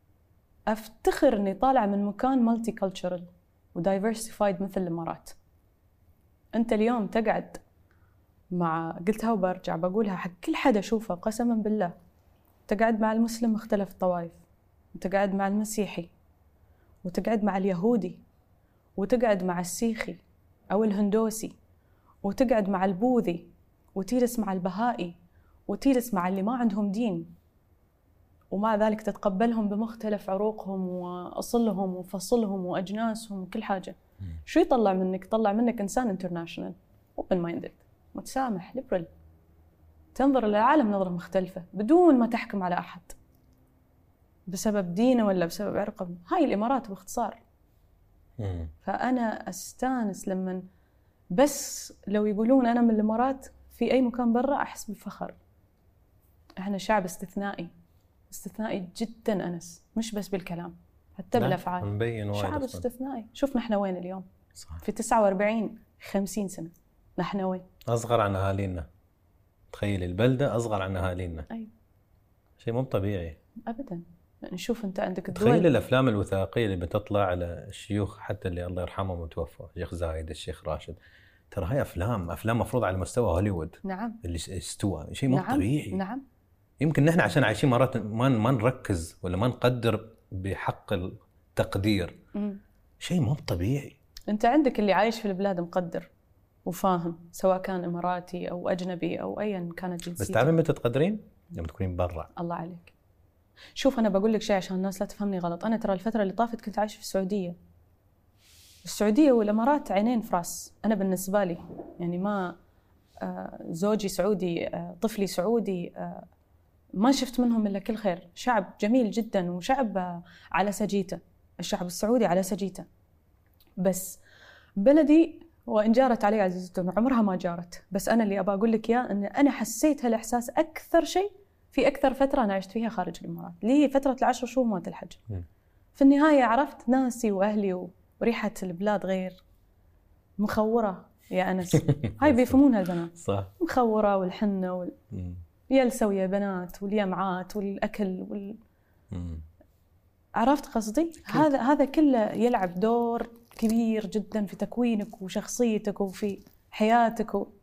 أفتخر أني طالعة من مكان مالتي كولتشرال ودايفرسيفايد مثل الإمارات. أنت اليوم تقعد مع، قلتها وبرجع بقولها حق كل حدا أشوفه قسما بالله، تقعد مع المسلم مختلف الطوائف، وتقعد مع المسيحي، وتقعد مع اليهودي، وتقعد مع السيخي أو الهندوسي، وتقعد مع البوذي، وتجلس مع البهائي، وتجلس مع اللي ما عندهم دين، ومع ذلك تتقبلهم بمختلف عروقهم وأصلهم وفصلهم وأجناسهم وكل حاجة. شو يطلع منك؟ طلع منك إنسان انترناشنال، open minded، متسامح، liberal، تنظر للعالم نظرة مختلفة بدون ما تحكم على أحد بسبب دينه ولا بسبب عرقه. هاي الإمارات باختصار. مم. فأنا أستانس لما بس لو يقولون أنا من الإمارات في أي مكان برا أحس بالفخر. إحنا شعب استثنائي، استثنائي جدا أنس، مش بس بالكلام حتى بالأفعال. مبين شعب وايد استثنائي. شوف نحن وين اليوم. صح. في تسعة وأربعين خمسين سنة نحن وين؟ أصغر عن أهالينا. تخيل البلدة أصغر عن أهالينا. أي شيء مو طبيعي أبدا. يعني شوف أنت عندك الدول. تخيل الأفلام الوثائقية اللي بتطلع على الشيوخ حتى اللي الله يرحمهم وتوفوا، الشيخ زايد، الشيخ راشد، ترى هاي أفلام أفلام مفروض على مستوى هوليوود. نعم. اللي استوى شيء مو نعم. طبيعي. نعم. يمكن نحن عشان عايشين مرات ما ما نركز ولا ما نقدر بحق التقدير. مم. شيء مو طبيعي. أنت عندك اللي عايش في البلاد مقدر وفاهم، سواء كان إماراتي أو أجنبي أو أيا كانت جنسيته. بس تعرفين متى تقدرين؟ لما تكونين برا. الله عليك. شوف أنا بقول لك شيء عشان الناس لا تفهمني غلط. أنا ترى الفترة اللي طافت كنت عايشة في السعودية. السعودية والإمارات عينين في راس. أنا بالنسبة لي يعني ما آه زوجي سعودي، آه طفلي سعودي، آه ما شفت منهم إلا كل خير. شعب جميل جدا وشعب آه على سجيته. الشعب السعودي على سجيته. بس بلدي وإن جارت علي عزيزة عمرها ما جارت. بس أنا اللي أبى أقول لك إياه أن أنا حسيت هالإحساس أكثر شيء في أكثر فترة أنا عشت فيها خارج الإمارات، اللي هي فترة العشر شهور مالت الحج. في النهاية عرفت ناسي وأهلي وريحة البلاد غير مخورة يا أنس. هاي بيفهمونها البنات. صح. مخورة والحنة واليلسة ويا بنات واليمعات والأكل وال... عرفت قصدي؟ هذا هذا كله يلعب دور كبير جدا في تكوينك وشخصيتك وفي حياتك و...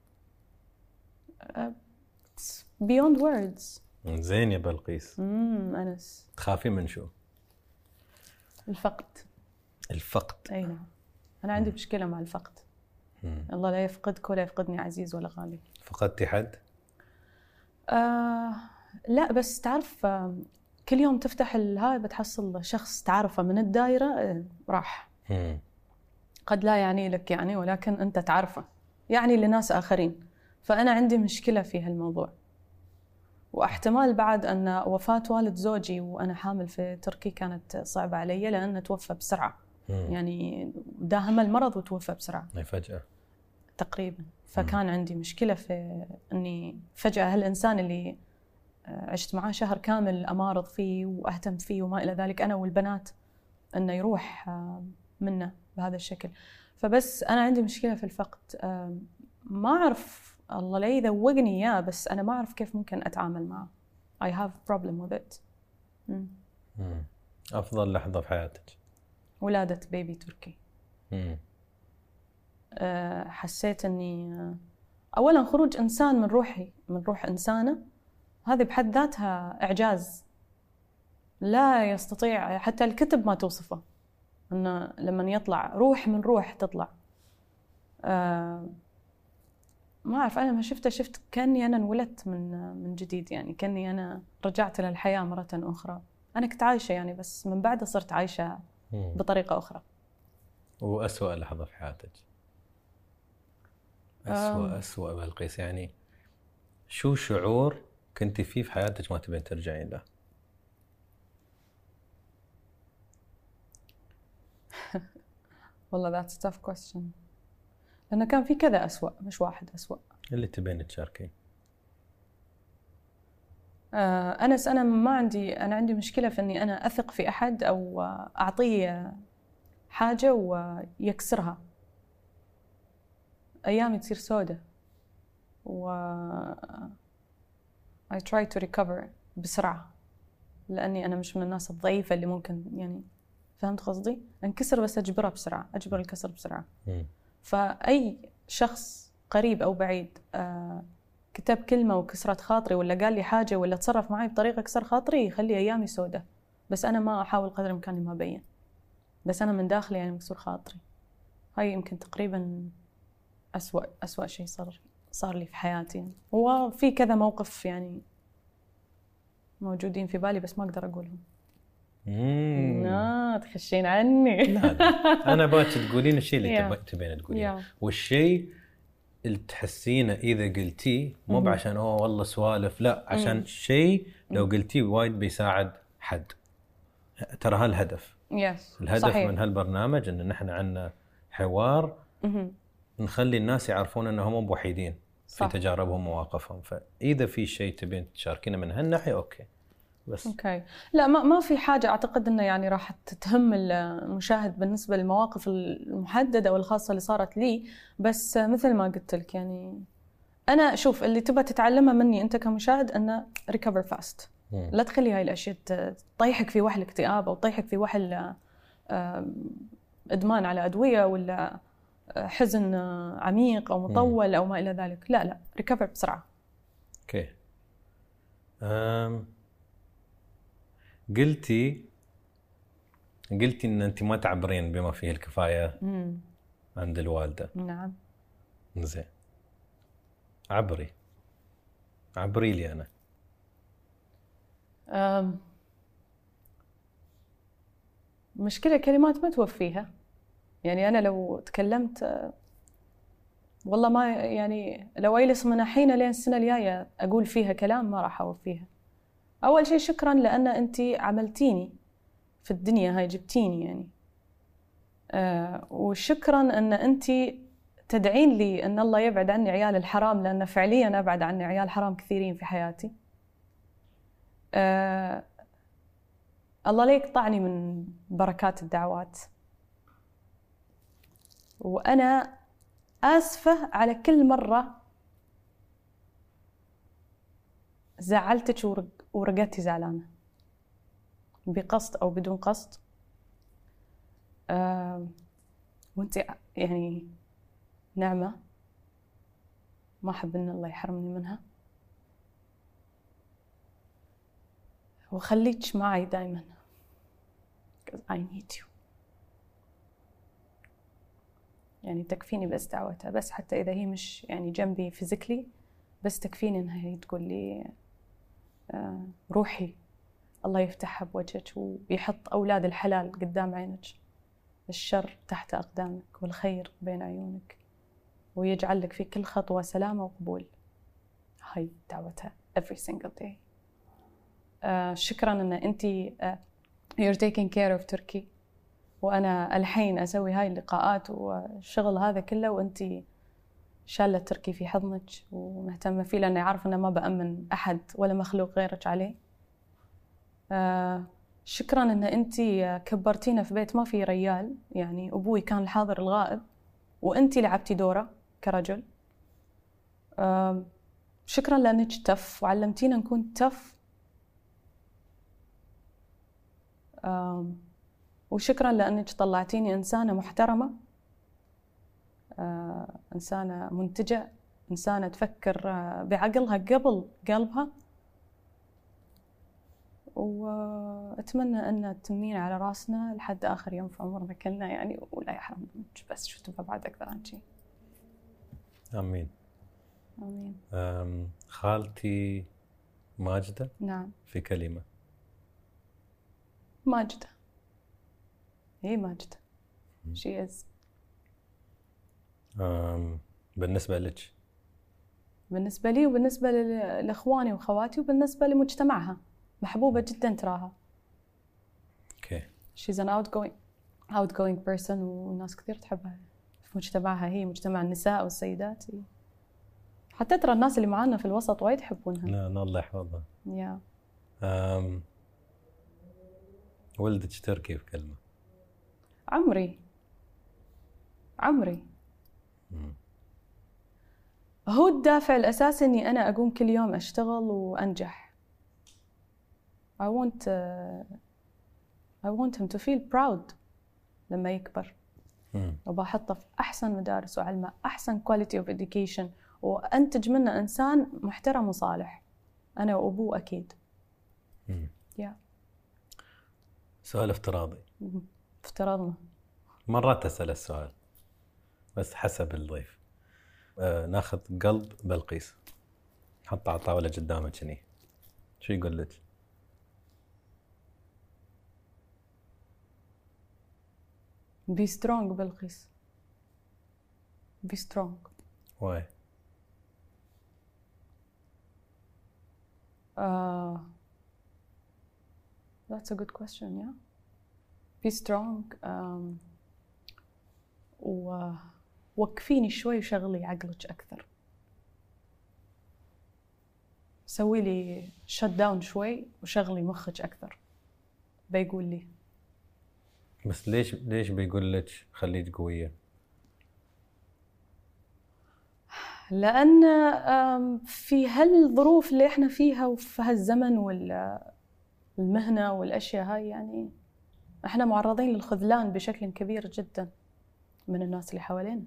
beyond words. زين يا بلقيس. امم أنس. تخافي من شو؟ الفقد. الفقد. اي نعم، انا عندي مشكله مع الفقد. مم. الله لا يفقدك ولا يفقدني عزيز ولا غالي. فقدتي حد؟ آه لا، بس تعرف آه كل يوم تفتح هاي بتحصل شخص تعرفه من الدائره آه راح. مم. قد لا يعني لك يعني، ولكن انت تعرفه يعني لناس اخرين. فانا عندي مشكله في هالموضوع. واحتمال بعد أن وفاة والد زوجي وأنا حامل في تركي كانت صعبة علي، لأنه توفى بسرعة. مم. يعني داهم المرض وتوفى بسرعة فجأة تقريبا. فكان مم. عندي مشكلة في أني فجأة هالإنسان اللي عشت معاه شهر كامل أمارض فيه وأهتم فيه وما إلى ذلك أنا والبنات، أنه يروح منه بهذا الشكل. فبس أنا عندي مشكلة في الفقد، ما أعرف الله لا يذوقني إياه، بس أنا ما أعرف كيف ممكن أتعامل معه. I have problem with it. مم. مم. أفضل لحظة في حياتك؟ ولادة بيبي تركي. مم. أه حسيت أني أولا خروج إنسان من روحي، من روح إنسانة، هذه بحد ذاتها إعجاز لا يستطيع حتى الكتب ما توصفه. أنه لما يطلع روح من روح تطلع. أه ما أعرف، أنا ما شفته شفت كأني أنا انولدت من من جديد، يعني كأني أنا رجعت للحياة مرة أخرى. أنا كنت عايشة يعني، بس من بعد صرت عايشة بطريقة أخرى. وأسوأ لحظة في حياتك؟ أسوأ أسوأ بلقيس، يعني شو شعور كنت فيه في حياتك ما تبين ترجعين له؟ والله that's a tough question. لأنه كان في كذا أسوأ، مش واحد أسوأ. اللي تبين تشاركين. آه أنس، أنا ما عندي أنا عندي مشكلة في إني أنا أثق في أحد أو أعطيه حاجة ويكسرها. أيامي تصير سودة و I try to recover بسرعة، لأني أنا مش من الناس الضعيفة اللي ممكن يعني، فهمت قصدي؟ انكسر بس أجبرها بسرعة، أجبر الكسر بسرعة. م. فأي شخص قريب أو بعيد آه كتب كلمة وكسرت خاطري، ولا قال لي حاجة، ولا تصرف معي بطريقة كسر خاطري، يخلي أيامي سودة. بس أنا ما أحاول قدر الإمكان ما أبين، بس أنا من داخلي يعني مكسور خاطري. هاي يمكن تقريبا أسوأ أسوأ شيء صار صار لي في حياتي يعني. وفي كذا موقف يعني موجودين في بالي بس ما أقدر أقولهم. لا تخشين عني. لا لا أنا باك تقولين الشيء اللي تبين تقولين، والشيء اللي تحسينه إذا قلتيه مو بعشان أوه والله سوالف، لا عشان شيء لو قلتيه وايد بيساعد حد. ترى هالهدف. yes. الهدف صحيح. من هالبرنامج إن نحن عنا حوار نخلي الناس يعرفون أنهم مو بوحيدين في تجاربهم ومواقفهم. فإذا في شيء تبين تشاركينا من هالناحية أوكي. بس اوكي لا ما ما في حاجه اعتقد انه يعني راح تهم المشاهد بالنسبه للمواقف المحدده والخاصه اللي صارت لي. بس مثل ما قلت لك يعني انا شوف اللي تبى تتعلمها مني انت كمشاهد انه ريكفر فاست. لا تخلي هاي الاشياء تطيحك في وحل اكتئاب او تطيحك في وحل ادمان على ادويه ولا حزن عميق او مطول او ما الى ذلك. لا لا ريكفر بسرعه. اوكي. أم قلتي قلتي ان انت ما تعبرين بما فيه الكفايه مم. عند الوالده. نعم. زين عبري عبري لي انا. أم مشكله كلمات ما توفيها يعني. انا لو تكلمت والله ما يعني لو اجلس من الحين لين السنه الجايه اقول فيها كلام ما راح اوفيها. أول شيء شكراً لأن أنتي عملتيني في الدنيا هاي، جبتيني يعني. أه وشكراً أن أنتي تدعين لي أن الله يبعد عني عيال الحرام، لأن فعلياً أبعد عني عيال حرام كثيرين في حياتي. أه الله لا يقطعني من بركات الدعوات. وأنا آسفة على كل مرة زعلتك ورقدتي زعلانة بقصد أو بدون قصد. أه وانت يعني نعمة ما أحب إن الله يحرمني منها. وخليك معي دايما because I need you. يعني تكفيني بس دعوتها، بس حتى إذا هي مش يعني جنبي فيزيكلي، بس تكفيني إنها هي تقول لي آه روحي الله يفتحها بوجهك ويحط أولاد الحلال قدام عينك، الشر تحت أقدامك والخير بين عيونك، ويجعل لك في كل خطوة سلامة وقبول. هاي دعوتها every single day. آه شكراً أن أنت آه you're taking care of Turkey، وأنا الحين أسوي هاي اللقاءات والشغل هذا كله وأنت شالة تركي في حضنك ومهتمة فيه، لأني عارفة أنه ما بأمن أحد ولا مخلوق غيرك عليه. آه شكراً أن أنت كبرتينا في بيت ما في ريال، يعني أبوي كان الحاضر الغائب وأنت لعبتي دوره كرجل. آه شكراً لأنك تف وعلمتينا نكون تف. آه وشكراً لأنك طلعتيني إنسانة محترمة، آه إنسانة منتجة، إنسانة تفكر آه بعقلها قبل قلبها، وأتمنى أن تمين على راسنا لحد آخر يوم في عمرنا كلنا يعني، ولا يحرمنا منك. بس شو تبغى بعد أكثر عن شيء؟ آمين آمين. خالتي ماجدة. نعم. في كلمة. ماجدة، هي ماجدة. she is. بالنسبة لك؟ بالنسبة لي وبالنسبة لإخواني وخواتي وبالنسبة لمجتمعها محبوبة جدا تراها. okay. she's an outgoing outgoing person وناس كثير تحبها في مجتمعها، هي مجتمع النساء والسيدات. حتى ترى الناس اللي معانا في الوسط وايد يحبونها. نعم الله يحفظها. yeah. أم... ولدك تركي في كلمة. عمري عمري مم. هو الدافع الأساسي إني أنا أقوم كل يوم أشتغل وأنجح. I want uh, I want him to feel proud لما يكبر. مم. وبحطه في أحسن مدارس وعلمه أحسن quality of education، وأنتج منه إنسان محترم وصالح، أنا وأبوه أكيد. مم. yeah. سؤال افتراضي. افترضنا. مرات أسأل السؤال بس حسب الضيف. آه ناخذ قلب بلقيس نحطه على الطاولة قدامك هني، شو يقول لك؟ be strong بلقيس. be strong. why? Uh, that's a good question. yeah. be strong. um, ووقفيني شوي وشغلي عقلك أكثر، سوي لي shut down شوي وشغلي مخك أكثر. بيقول لي بس ليش ليش بيقول لك خليك قوية؟ لأن في هالظروف اللي احنا فيها وفي هالزمن والمهنة والأشياء هاي، يعني احنا معرضين للخذلان بشكل كبير جدا من الناس اللي حوالينا.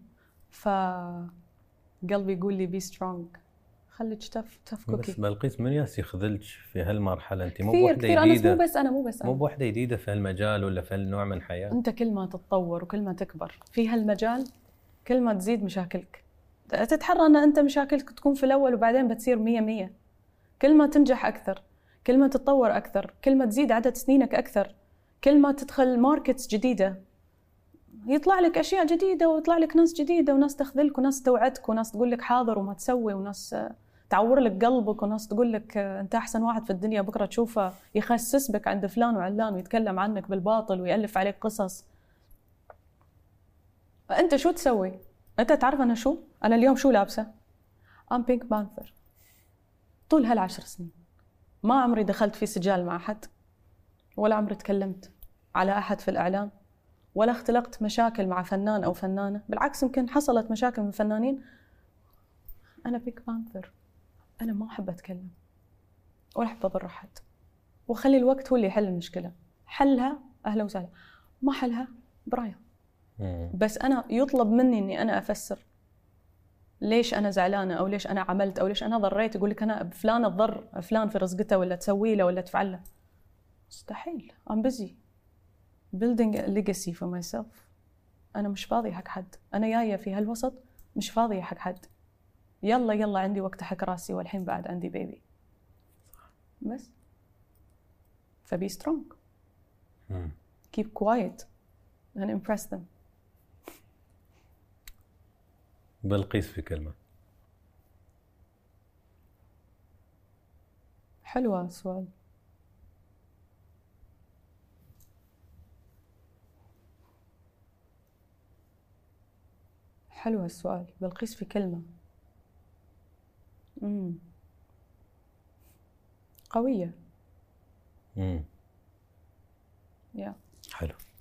فقلبي يقول لي be strong، خليك تف تف كوكي. بس بلقيس من ياس يخذلك في هالمرحلة؟ انت مو كثير بوحدة كثير جديدة. أنا مو بس أنا مو بس أنا مو بوحدة جديدة في هالمجال ولا في هالنوع من حياة. أنت كل ما تتطور وكل ما تكبر في هالمجال كل ما تزيد مشاكلك. تتحرى أن أنت مشاكلك تكون في الأول وبعدين بتصير مية مية. كل ما تنجح أكثر، كل ما تتطور أكثر، كل ما تزيد عدد سنينك أكثر، كل ما تدخل ماركتس جديدة يطلع لك أشياء جديدة ويطلع لك ناس جديدة وناس تخذلك وناس توعدك وناس تقول لك حاضر وما تسوي وناس تعور لك قلبك وناس تقول لك أنت أحسن واحد في الدنيا، بكرة تشوفه يخسس بك عند فلان وعلان ويتكلم عنك بالباطل ويألف عليك قصص. أنت شو تسوي؟ أنت تعرف أنا شو؟ أنا اليوم شو لابسة؟ I'm Pink Panther. طول هالعشر سنين ما عمري دخلت في سجال مع أحد، ولا عمري تكلمت على أحد في الإعلام، ولا اختلقت مشاكل مع فنان أو فنانة. بالعكس يمكن حصلت مشاكل من فنانين. أنا بيك بانثر، أنا ما أحب أتكلم ولا أحب أضر أحد، وخلي الوقت هو اللي يحل المشكلة. حلها أهلا وسهلا، ما حلها برايا. بس أنا يطلب مني إني أنا أفسر ليش أنا زعلانة أو ليش أنا عملت أو ليش أنا ضريت. يقول لك أنا بفلان تضر فلان في رزقته ولا تسوي له ولا تفعل له. مستحيل. I'm busy building a legacy for myself. أنا مش فاضية حق حد، أنا جاية في هالوسط مش فاضية حق حد، يلا يلا عندي وقت أحك راسي والحين بعد عندي بيبي. بس فبي سترونج. keep quiet and impress them. بلقيس في كلمة. حلوة السؤال. حلوة السؤال. بلقيس في كلمة. امم قوية. امم يا حلو.